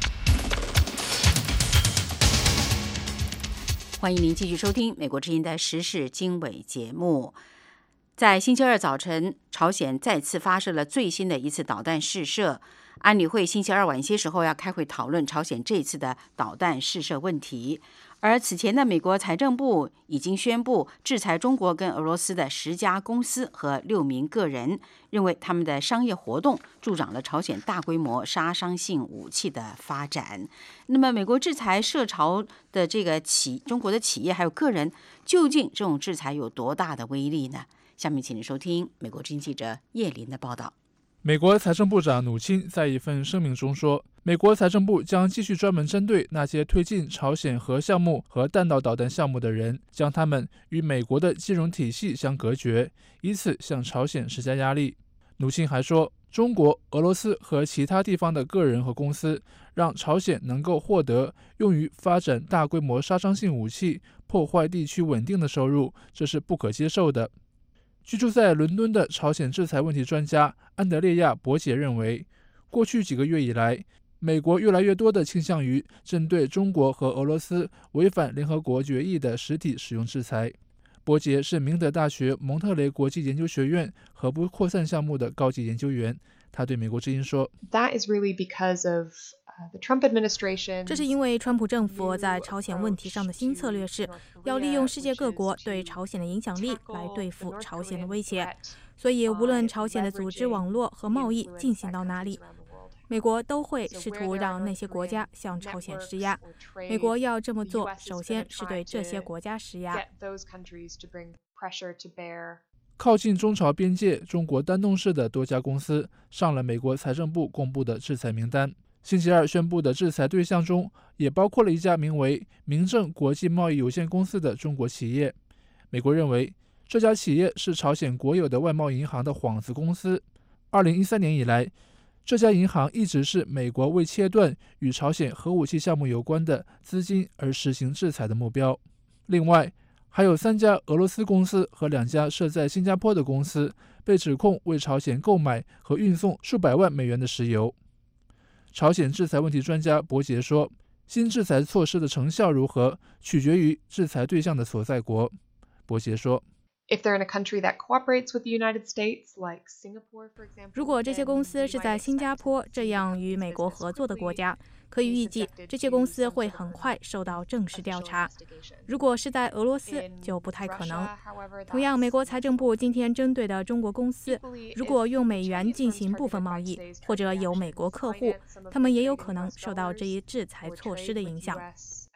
欢迎您继续收听美国之音的时事经纬节目。在星期二早晨，朝鲜再次发射了最新的一次导弹试射。安理会星期二晚些时候要开会讨论朝鲜这次的导弹试射问题。而此前的美国财政部已经宣布制裁中国跟俄罗斯的十家公司和六名个人，认为他们的商业活动助长了朝鲜大规模杀伤性武器的发展。那么，美国制裁涉朝的这个企中国的企业还有个人，究竟这种制裁有多大的威力呢？下面请您收听美国之音记者叶林的报道。 美国财政部长努钦在一份声明中说，美国财政部将继续专门针对那些推进朝鲜核项目和弹道导弹项目的人，将他们与美国的金融体系相隔绝，以此向朝鲜施加压力。努钦还说，中国、俄罗斯和其他地方的个人和公司让朝鲜能够获得用于发展大规模杀伤性武器、破坏地区稳定的收入，这是不可接受的。居住在伦敦的朝鲜制裁问题专家安德烈亚·伯杰认为，过去几个月以来，美国越来越多地倾向于针对中国和俄罗斯违反联合国决议的实体使用制裁。伯杰是明德大学蒙特雷国际研究学院核不扩散项目的高级研究员，他对美国之音说 That is really because of The Trump administration 这是因为川普政府在朝鲜问题上的新策略是要利用世界各国对朝鲜的影响力来对付朝鲜的威胁，所以无论朝鲜的组织网络和贸易进行到哪里，美国都会试图让那些国家向朝鲜施压。美国要这么做，首先是对这些国家施压。 靠近中朝边界中国丹东市的多家公司上了美国财政部公布的制裁名单。星期二宣布的制裁对象中也包括了一家名为明正国际贸易有限公司的中国企业。美国认为这家企业是朝鲜国有的外贸银行的幌子公司。二零一三年以来，这家银行一直是美国为切断与朝鲜核武器项目有关的资金而实行制裁的目标。另外，还有三家俄罗斯公司和两家设在新加坡的公司被指控为朝鲜购买和运送数百万美元的石油。朝鲜制裁问题专家伯杰说，新制裁措施的成效如何，取决于制裁对象的所在国。伯杰说， 如果这些公司是在新加坡这样与美国合作的国家，可以预计这些公司会很快受到正式调查。如果是在俄罗斯，就不太可能。同样，美国财政部今天针对的中国公司，如果用美元进行部分贸易，或者有美国客户，他们也有可能受到这一制裁措施的影响。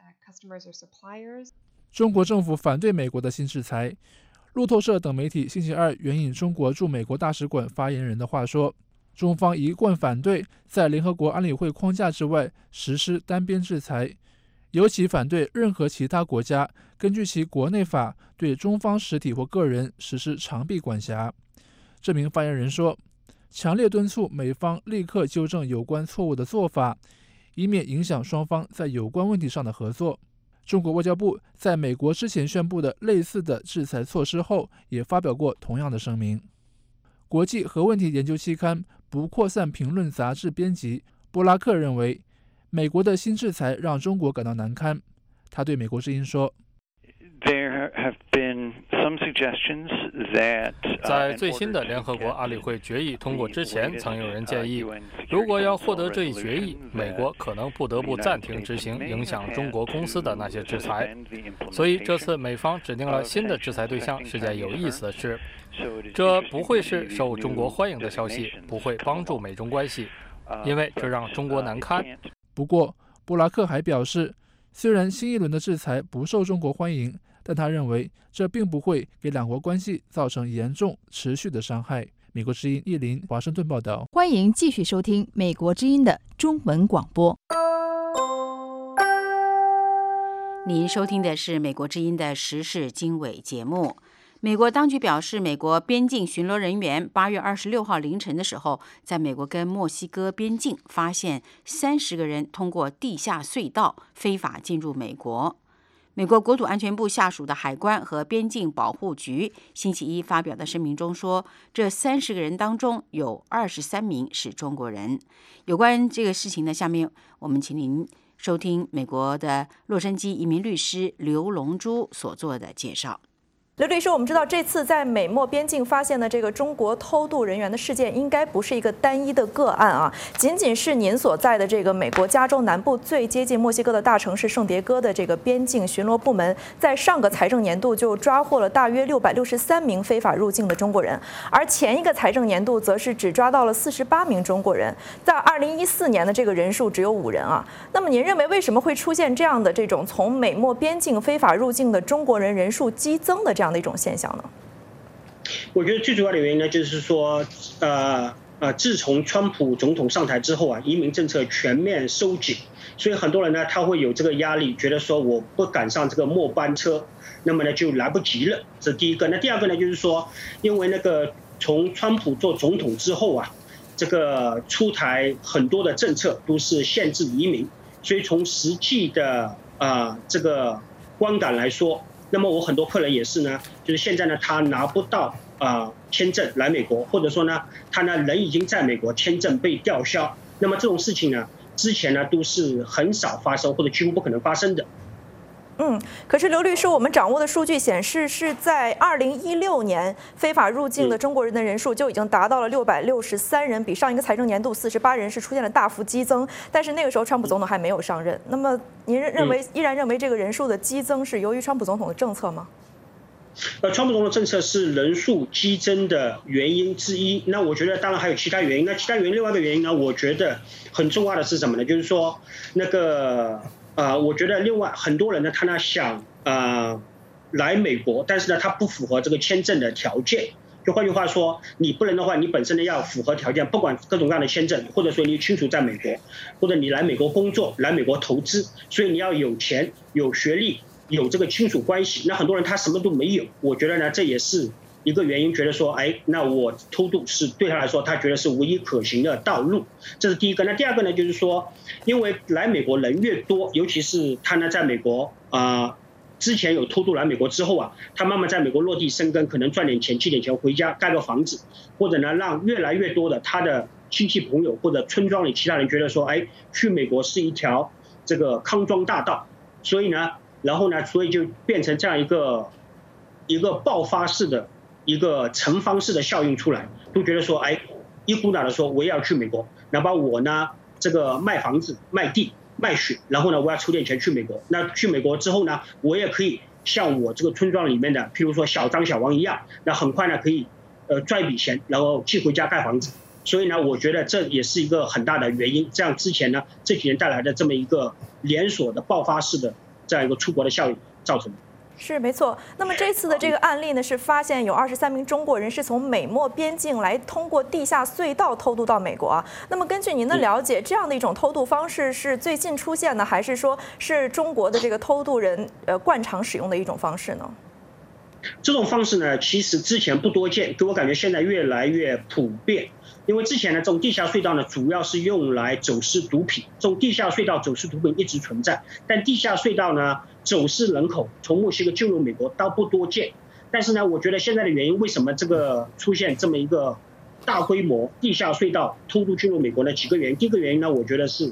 中国政府反对美国的新制裁。路透社等媒体星期二援引中国驻美国大使馆发言人的话说，中方一贯反对在联合国安理会框架之外实施单边制裁，尤其反对任何其他国家根据其国内法对中方实体或个人实施长臂管辖。这名发言人说，强烈敦促美方立刻纠正有关错误的做法，以免影响双方在有关问题上的合作。中国外交部在美国之前宣布的类似的制裁措施后，也发表过同样的声明。国际核问题研究期刊《不扩散评论》杂志编辑波拉克认为，美国的新制裁让中国感到难堪。他对美国之音说在最新的联合国安理会决议通过之前，曾有人建议，如果要获得这一决议，美国可能不得不暂停执行影响中国公司的那些制裁。所以这次美方指定了新的制裁对象是件有意思的事。这不会是受中国欢迎的消息，不会帮助美中关系，因为这让中国难堪。 不过，布拉克还表示，虽然新一轮的制裁不受中国欢迎，但他认为这并不会给两国关系造成严重持续的伤害。美国之音叶林华盛顿报道。 欢迎继续收听美国之音的中文广播。 您收听的是美国之音的时事经纬节目。美国当局表示，美国边境巡逻人员八月二十六号凌晨的时候，在美国跟墨西哥边境发现三十个人通过地下隧道非法进入美国。美国国土安全部下属的海关和边境保护局星期一发表的声明中说，这三十个人当中有二十三名是中国人。有关这个事情呢，下面我们请您收听美国的洛杉矶移民律师刘龙珠所做的介绍。 刘律师，我们知道这次在美墨边境发现的这个中国偷渡人员的事件，应该不是一个单一的个案啊，仅仅是您所在的这个美国加州南部最接近墨西哥的大城市圣迭戈的这个边境巡逻部门，在上个财政年度就抓获了大约六百六十三名非法入境的中国人，而前一个财政年度则是只抓到了四十八名中国人，在二零一四年的这个人数只有五人啊。那么您认为为什么会出现这样的这种从美墨边境非法入境的中国人人数激增的这样的一种现象呢？ 我觉得最主要的原因呢，就是说，呃呃，自从川普总统上台之后啊，移民政策全面收紧，所以很多人呢，他会有这个压力，觉得说我不赶上这个末班车，那么呢就来不及了。这是第一个。那第二个呢，就是说，因为那个从川普做总统之后啊，这个出台很多的政策都是限制移民，所以从实际的啊、呃、这个观感来说。那么我很多客人也是呢，就是现在呢，他拿不到啊、呃、签证来美国，或者说呢，他呢人已经在美国，签证被吊销。那么这种事情呢，之前呢都是很少发生，或者几乎不可能发生的。 嗯，可是刘律师，我们掌握的数据显示，是在二零一六年非法入境的中国人的人数就已经达到了六百六十三人，比上一个财政年度四十八人是出现了大幅激增。但是那个时候川普总统还没有上任。那么您认为依然认为这个人数的激增是由于川普总统的政策吗？ 呃，川普总统的政策是人数激增的原因之一。那我觉得当然还有其他原因。那其他原因另外一个原因呢，我觉得很重要的是什么呢？就是说那个。呃，我觉得另外很多人呢，他呢想呃来美国，但是呢他不符合这个签证的条件。就换句话说，你不能的话，你本身呢要符合条件，不管各种各样的签证，或者说你清楚在美国，或者你来美国工作、来美国投资，所以你要有钱、有学历、有这个亲属关系。那很多人他什么都没有，我觉得呢这也是一个原因，觉得说，哎，那我偷渡是对他来说，他觉得是唯一可行的道路。这是第一个。那第二个呢，就是说，因为来美国人越多，尤其是他呢在美国啊、呃、之前有偷渡来美国之后啊，他慢慢在美国落地生根，可能赚点钱、积点钱回家盖个房子，或者呢让越来越多的他的亲戚朋友或者村庄里其他人觉得说，哎，去美国是一条这个康庄大道。所以呢，然后呢，所以就变成这样一个一个爆发式的。一个成方式的效应出来，都觉得说，哎，一股脑的说我也要去美国，哪怕我呢这个卖房子、卖地、卖血，然后呢我要出点钱去美国。那去美国之后呢，我也可以像我这个村庄里面的，譬如说小张、小王一样，那很快呢可以呃赚一笔钱，然后寄回家盖房子。所以呢，我觉得这也是一个很大的原因。这样之前呢这几年带来的这么一个连锁的爆发式的这样一个出国的效应造成的。 是没错。那么这次的这个案例呢，是发现有二十三名中国人是从美墨边境来通过地下隧道偷渡到美国啊。那么根据您的了解，这样的一种偷渡方式是最近出现的，还是说是中国的这个偷渡人呃惯常使用的一种方式呢？ 这种方式呢，其实之前不多见，给我感觉现在越来越普遍。因为之前呢，这种地下隧道呢，主要是用来走私毒品，这种地下隧道走私毒品一直存在，但地下隧道呢，走私人口从墨西哥进入美国倒不多见。但是呢，我觉得现在的原因，为什么这个出现这么一个大规模地下隧道偷渡进入美国呢？几个原因。第一个原因呢，我觉得是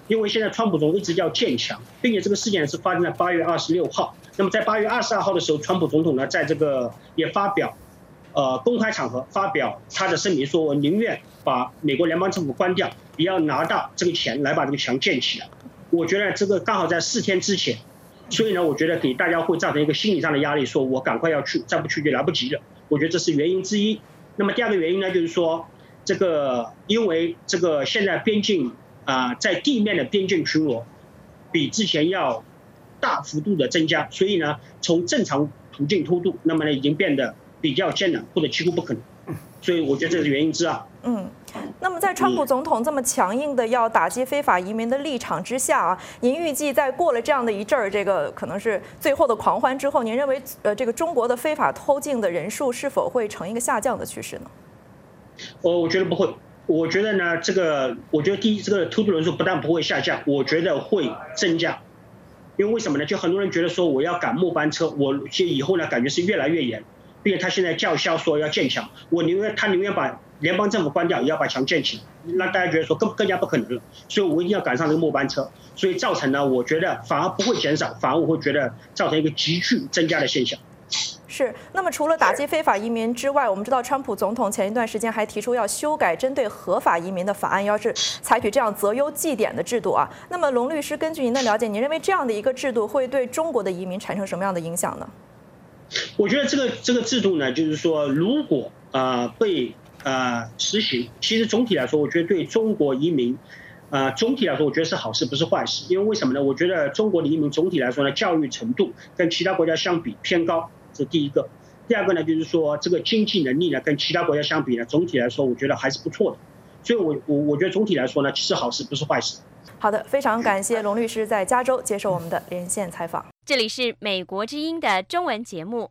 因为现在川普总统一直叫建墙，并且这个事件是发生在八月二十六号。那么在八月二十二号的时候，川普总统呢在这个也发表，呃公开场合发表他的声明，说我宁愿把美国联邦政府关掉，也要拿到这个钱来把这个墙建起来。我觉得这个刚好在四天之前，所以呢，我觉得给大家会造成一个心理上的压力，说我赶快要去，再不去就来不及了。我觉得这是原因之一。那么第二个原因呢，就是说这个因为这个现在边境啊、呃，在地面的边境巡逻比之前要大幅度的增加，所以呢，从正常途径偷渡，那么呢已经变得比较艰难或者几乎不可能。所以我觉得这是原因之二。 嗯，那么在川普总统这么强硬的要打击非法移民的立场之下啊，您预计在过了这样的一阵儿，这个可能是最后的狂欢之后，您认为呃这个中国的非法偷进的人数是否会呈一个下降的趋势呢？ 我我觉得不会，我觉得呢，这个我觉得第一，这个偷渡人数不但不会下降，我觉得会增加。因为为什么呢？就很多人觉得说我要赶末班车，我其实以后呢感觉是越来越严，并且他现在叫嚣说要建墙，我宁愿他宁愿把联邦政府关掉，也要把墙建起来，让大家觉得说更更加不可能了。所以我一定要赶上这个末班车，所以造成呢，我觉得反而不会减少，反而我会觉得造成一个急剧增加的现象。 是，那么除了打击非法移民之外，我们知道川普总统前一段时间还提出要修改针对合法移民的法案，要是采取这样择优绩点的制度啊。那么龙律师，根据您的了解，您认为这样的一个制度会对中国的移民产生什么样的影响呢？ 我觉得这个这个制度呢，就是说如果啊、呃、被呃实行，其实总体来说，我觉得对中国移民。呃，总体来说，我觉得是好事，不是坏事。因为为什么呢？我觉得中国的移民总体来说呢，教育程度跟其他国家相比偏高，这是第一个。第二个呢，就是说这个经济能力呢，跟其他国家相比呢，总体来说，我觉得还是不错的。所以我我我觉得总体来说呢，是好事，不是坏事。 好的，非常感谢龙律师在加州接受我们的连线采访。 这里是美国之音的中文节目。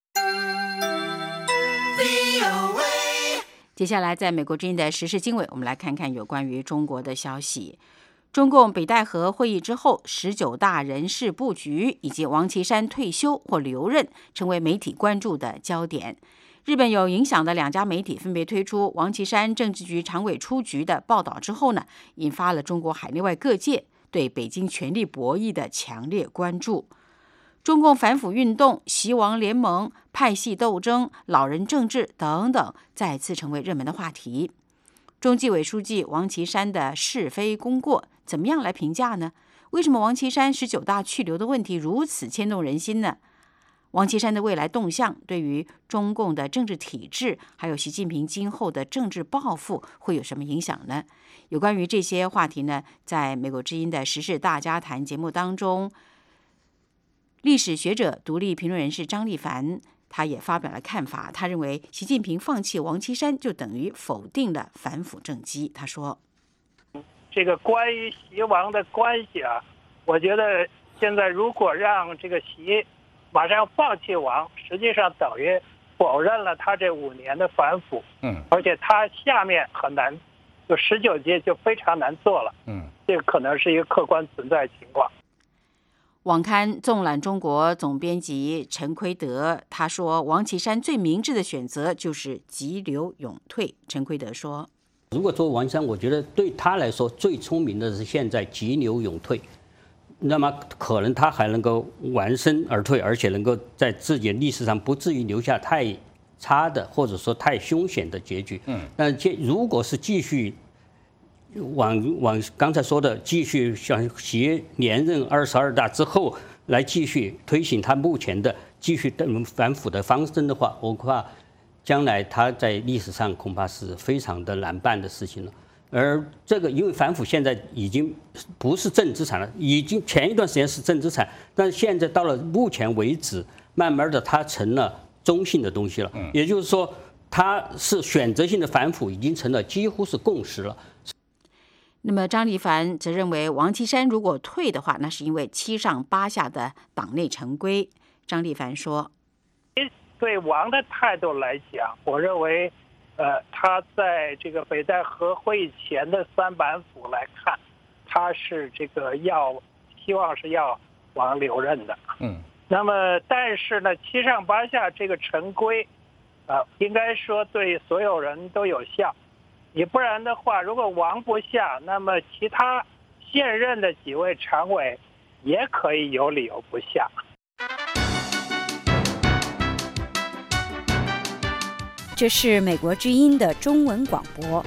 接下来，在美国之音的时事经纬，我们来看看有关于中国的消息。中共北戴河会议之后，十九大人事布局以及王岐山退休或留任，成为媒体关注的焦点。日本有影响的两家媒体分别推出王岐山政治局常委出局的报道之后呢，引发了中国海内外各界对北京权力博弈的强烈关注。中共反腐运动、习王联盟、派系斗争、老人政治等等，再次成为热门的话题。中纪委书记王岐山的是非功过，怎么样来评价呢？为什么王岐山十九大去留的问题如此牵动人心呢？王岐山的未来动向，对于中共的政治体制，还有习近平今后的政治抱负，会有什么影响呢？有关于这些话题呢，在美国之音的时事大家谈节目当中，历史学者、独立评论人士张立凡，他也发表了看法。他认为，习近平放弃王岐山，就等于否定了反腐政绩。他说：“ 这个关于习王的关系啊，我觉得现在如果让这个习马上放弃王，实际上等于否认了他这五年的反腐。嗯，而且他下面很难，就十九届就非常难做了。嗯，这个可能是一个客观存在情况。” 网刊《纵览中国》总编辑陈奎德他说，王岐山最明智的选择就是急流勇退。陈奎德说， 如果做王岐山，我觉得对他来说最聪明的是现在急流勇退，那么可能他还能够完身而退，而且能够在自己的历史上不至于留下太差的或者说太凶险的结局。嗯，但是如果是继续往往刚才说的，继续像习连任二十二大之后来继续推行他目前的继续反腐的方针的话，我怕将来他在历史上恐怕是非常的难办的事情了。而这个因为反腐现在已经不是正资产了，已经前一段时间是正资产，但是现在到了目前为止，慢慢的它成了中性的东西了。也就是说，它是选择性的反腐已经成了几乎是共识了。 那么张立凡则认为，王岐山如果退的话，那是因为七上八下的党内成规。张立凡说， 对王的态度来讲，我认为呃，他在这个北戴河会议前的三板斧来看，他是这个要希望是要王留任的。嗯，那么但是呢，七上八下这个陈规，啊、呃，应该说对所有人都有效。你不然的话，如果王不下，那么其他现任的几位常委也可以有理由不下。 这是美国之音的中文广播。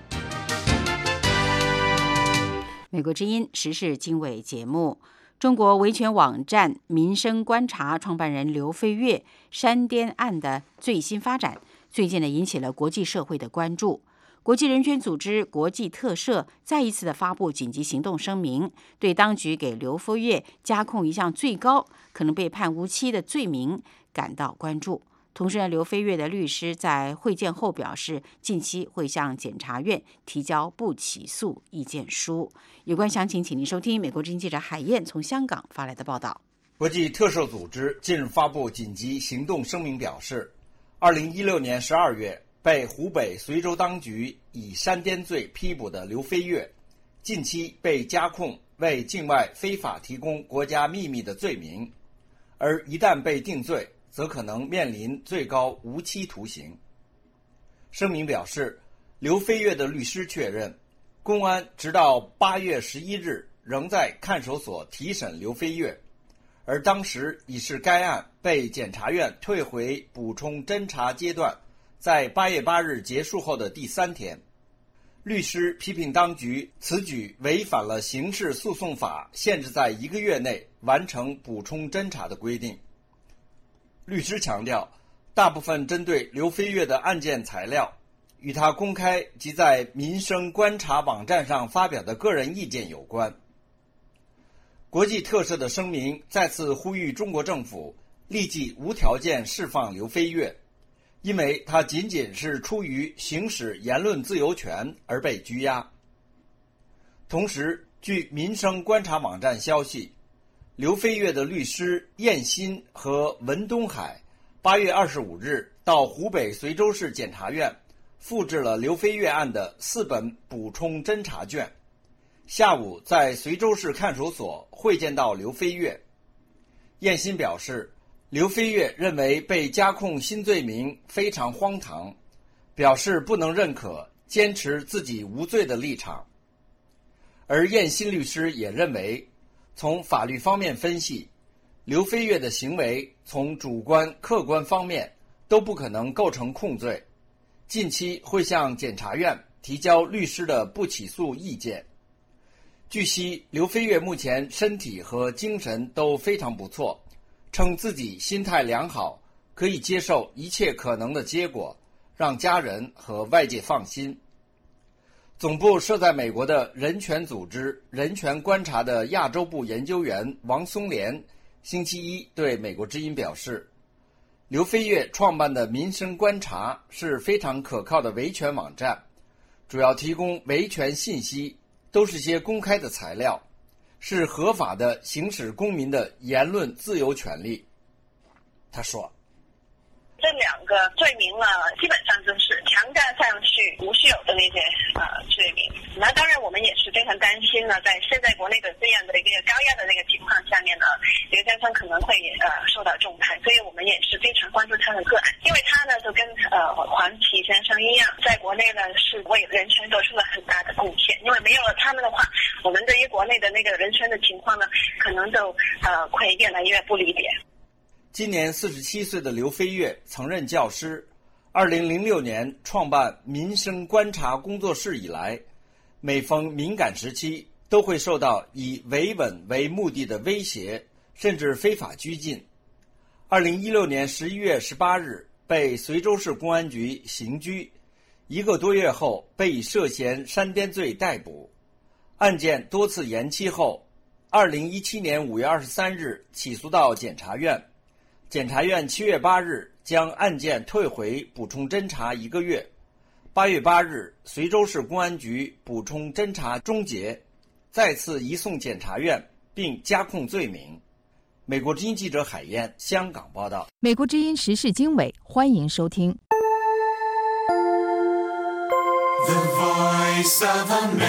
美国之音时事经纬节目，中国维权网站民生观察创办人刘飞跃山巅案的最新发展，最近呢引起了国际社会的关注。国际人权组织国际特赦再一次的发布紧急行动声明，对当局给刘飞跃加控一项最高可能被判无期的罪名感到关注。同时呢，刘飞跃的律师在会见后表示，近期会向检察院提交不起诉意见书。有关详情，请您收听美国之音记者海燕从香港发来的报道。 国际特赦组织近日发布紧急行动声明表示，二零一六年十二月被湖北随州当局以山巅罪批捕的刘飞跃，近期被加控为境外非法提供国家秘密的罪名，而一旦被定罪，则可能面临最高无期徒刑。声明表示，刘飞跃的律师确认，公安直到八月十一日仍在看守所提审刘飞跃，而当时已是该案被检察院退回补充侦查阶段在八月八日结束后的第三天。律师批评当局此举违反了刑事诉讼法限制在一个月内完成补充侦查的规定。律师强调，大部分针对刘飞跃的案件材料与他公开及在民生观察网站上发表的个人意见有关。国际特赦的声明再次呼吁中国政府立即无条件释放刘飞跃，因为他仅仅是出于行使言论自由权而被拘押。同时，据民生观察网站消息，刘飞跃的律师燕鑫和文东海八月二十五日到湖北随州市检察院复制了刘飞跃案的四本补充侦查卷，下午在随州市看守所会见到刘飞跃。燕鑫表示，刘飞跃认为被加控新罪名非常荒唐，表示不能认可，坚持自己无罪的立场。而燕鑫律师也认为，从法律方面分析，刘飞跃的行为从主观客观方面都不可能构成控罪，近期会向检察院提交律师的不起诉意见。据悉，刘飞跃目前身体和精神都非常不错，称自己心态良好，可以接受一切可能的结果，让家人和外界放心。总部设在美国的人权组织人权观察的亚洲部研究员王松莲星期一对美国之音表示，刘飞跃创办的民生观察是非常可靠的维权网站，主要提供维权信息，都是些公开的材料，是合法的行使公民的言论自由权利。他说， 这两个罪名呢，基本上就是强加上去无需有的那些呃罪名。那当然，我们也是非常担心呢，在现在国内的这样的一个高压的那个情况下面呢，刘先生可能会呃受到重判，所以我们也是非常关注他的个案，因为他呢就跟呃黄琦先生一样，在国内呢是为人权做出了很大的贡献。因为没有了他们的话，我们对于国内的那个人权的情况呢，可能就呃会越来越不理解。 今年四十七岁的刘飞跃曾任教师，二零零六年创办民生观察工作室以来，每逢敏感时期都会受到以维稳为目的的威胁，甚至非法拘禁。二零一六年十一月十八日被随州市公安局刑拘，一个多月后被以涉嫌山巅罪逮捕。案件多次延期后，二零一七年五月二十三日起诉到检察院。检察院七月八日将案件退回补充侦查一个月，八月八日随州市公安局补充侦查终结，再次移送检察院并加控罪名。美国之音记者海燕香港报道。 美国之音时事经纬，欢迎收听。The Voice of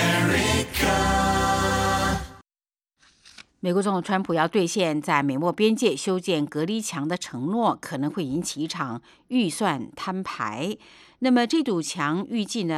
America。美国总统川普要兑现在美墨边界修建隔离墙的承诺，可能会引起一场预算摊牌。那么这堵墙预计呢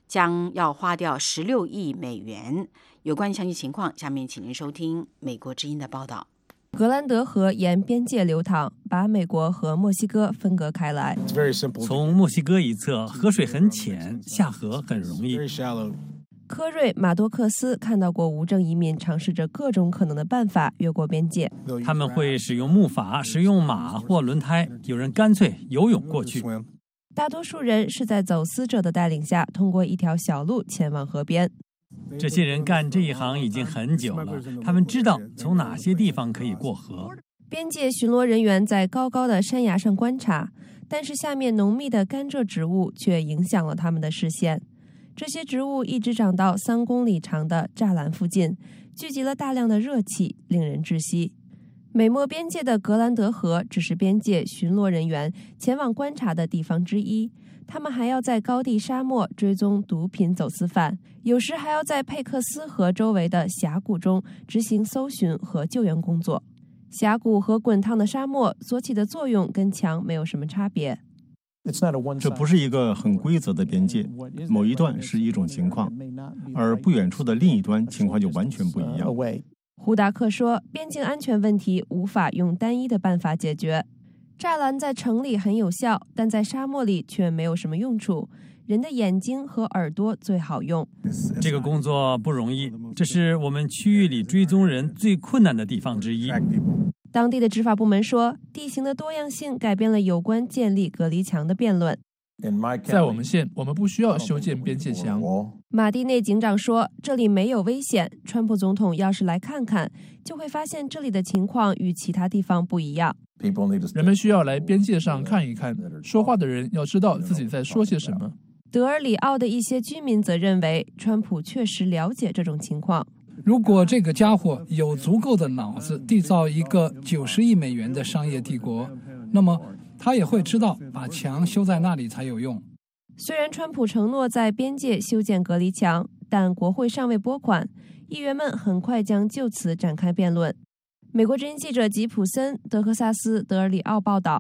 将要花掉十六亿美元。有关详细情况，下面请您收听美国之音的报道。 格兰德河沿边界流淌，把美国和墨西哥分隔开来。 从墨西哥一侧，河水很浅，下河很容易。 科瑞·马多克斯看到过无证移民尝试着各种可能的办法越过边界。 他们会使用木筏、使用马或轮胎，有人干脆游泳过去。 大多数人是在走私者的带领下，通过一条小路前往河边。 这些人干这一行已经很久了，他们知道从哪些地方可以过河。 边界巡逻人员在高高的山崖上观察，但是下面浓密的甘蔗植物却影响了他们的视线。这些植物一直长到三公里长的栅栏附近，聚集了大量的热气，令人窒息。美墨边界的格兰德河只是边界巡逻人员前往观察的地方之一，他们还要在高地沙漠追踪毒品走私犯，有时还要在佩克斯河周围的峡谷中执行搜寻和救援工作。峡谷和滚烫的沙漠所起的作用跟墙没有什么差别。 这不是一个很规则的边界，某一段是一种情况，而不远处的另一端情况就完全不一样。 胡达克说，边境安全问题无法用单一的办法解决。栅栏在城里很有效，但在沙漠里却没有什么用处。人的眼睛和耳朵最好用。 这个工作不容易，这是我们区域里追踪人最困难的地方之一。 当地的执法部门说，地形的多样性改变了有关建立隔离墙的辩论。 在我们县，我们不需要修建边界墙。 马蒂内警长说，这里没有危险。川普总统要是来看看，就会发现这里的情况与其他地方不一样。 人们需要来边界上看一看，说话的人要知道自己在说些什么。 德尔里奥的一些居民则认为，川普确实了解这种情况。 如果这个家伙有足够的脑子缔造一个九十亿美元的商业帝国，那么他也会知道把墙修在那里才有用。 虽然川普承诺在边界修建隔离墙，但国会尚未拨款，议员们很快将就此展开辩论。美国之音记者吉普森，德克萨斯德尔里奥报道。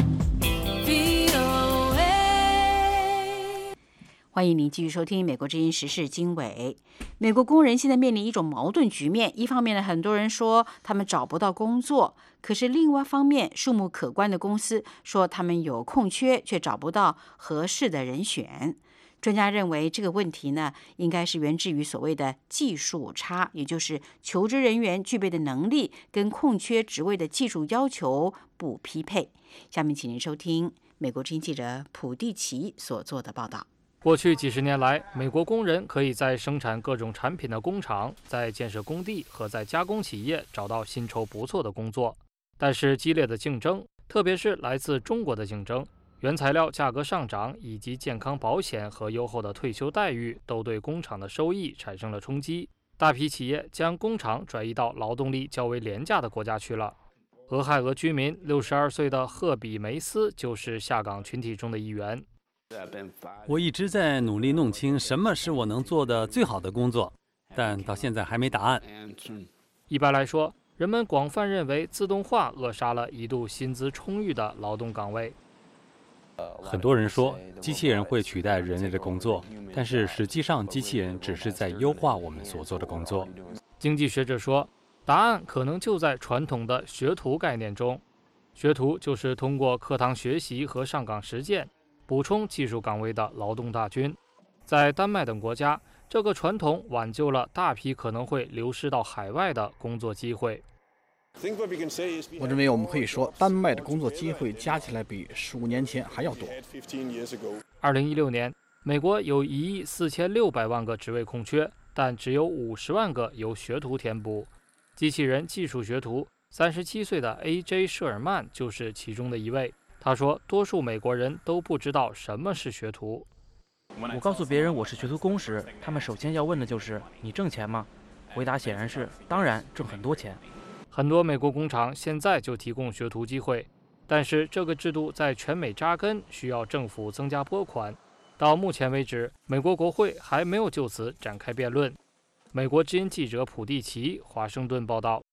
欢迎您继续收听美国之音时事经纬。美国工人现在面临一种矛盾局面，一方面呢，很多人说他们找不到工作，可是另外一方面，数目可观的公司说他们有空缺，却找不到合适的人选。专家认为这个问题呢，应该是源自于所谓的技术差，也就是求职人员具备的能力跟空缺职位的技术要求不匹配。下面请您收听美国之音记者普蒂奇所做的报道。 过去几十年来，美国工人可以在生产各种产品的工厂、在建设工地和在加工企业找到薪酬不错的工作。但是激烈的竞争，特别是来自中国的竞争，原材料价格上涨以及健康保险和优厚的退休待遇，都对工厂的收益产生了冲击。大批企业将工厂转移到劳动力较为廉价的国家去了。俄亥俄居民六十二岁的赫比梅斯就是下岗群体中的一员。 我一直在努力弄清什么是我能做的最好的工作，但到现在还没答案。 一般来说，人们广泛认为自动化扼杀了一度薪资充裕的劳动岗位。 很多人说机器人会取代人类的工作，但是实际上机器人只是在优化我们所做的工作。 经济学者说，答案可能就在传统的学徒概念中。学徒就是通过课堂学习和上岗实践补充技术岗位的劳动大军。在丹麦等国家，这个传统挽救了大批可能会流失到海外的工作机会。 我认为我们可以说，丹麦的工作机会加起来比十五年前还要多。 二零一六年，美国有一亿四千六百万个职位空缺，但只有五十万个由学徒填补。机器人技术学徒，三十七岁的 A J 舍尔曼就是其中的一位。他说，多数美国人都不知道什么是学徒。 我告诉别人我是学徒工时，他们首先要问的就是你挣钱吗？回答显然是当然，挣很多钱。 很多美国工厂现在就提供学徒机会，但是这个制度在全美扎根，需要政府增加拨款。到目前为止，美国国会还没有就此展开辩论。美国之音记者普蒂奇，华盛顿报道。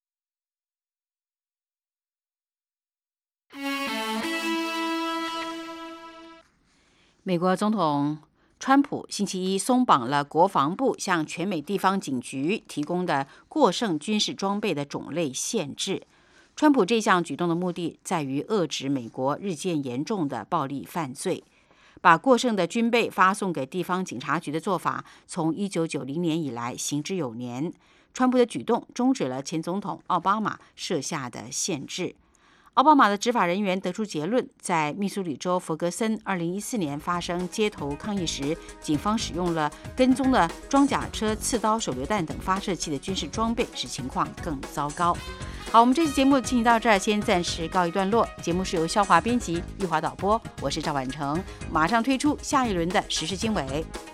美国总统川普星期一松绑了国防部向全美地方警局提供的过剩军事装备的种类限制。川普这项举动的目的在于遏制美国日渐严重的暴力犯罪。把过剩的军备发送给地方警察局的做法，从一九九零年以来行之有年。川普的举动终止了前总统奥巴马设下的限制。奥巴马的执法人员得出结论，在密苏里州弗格森二零一四年发生街头抗议时，警方使用了跟踪的装甲车、刺刀、手榴弹等发射器的军事装备，使情况更糟糕。好，我们这期节目进行到这儿，先暂时告一段落。节目是由肖华编辑、玉华导播，我是赵婉成，马上推出下一轮的时事经纬。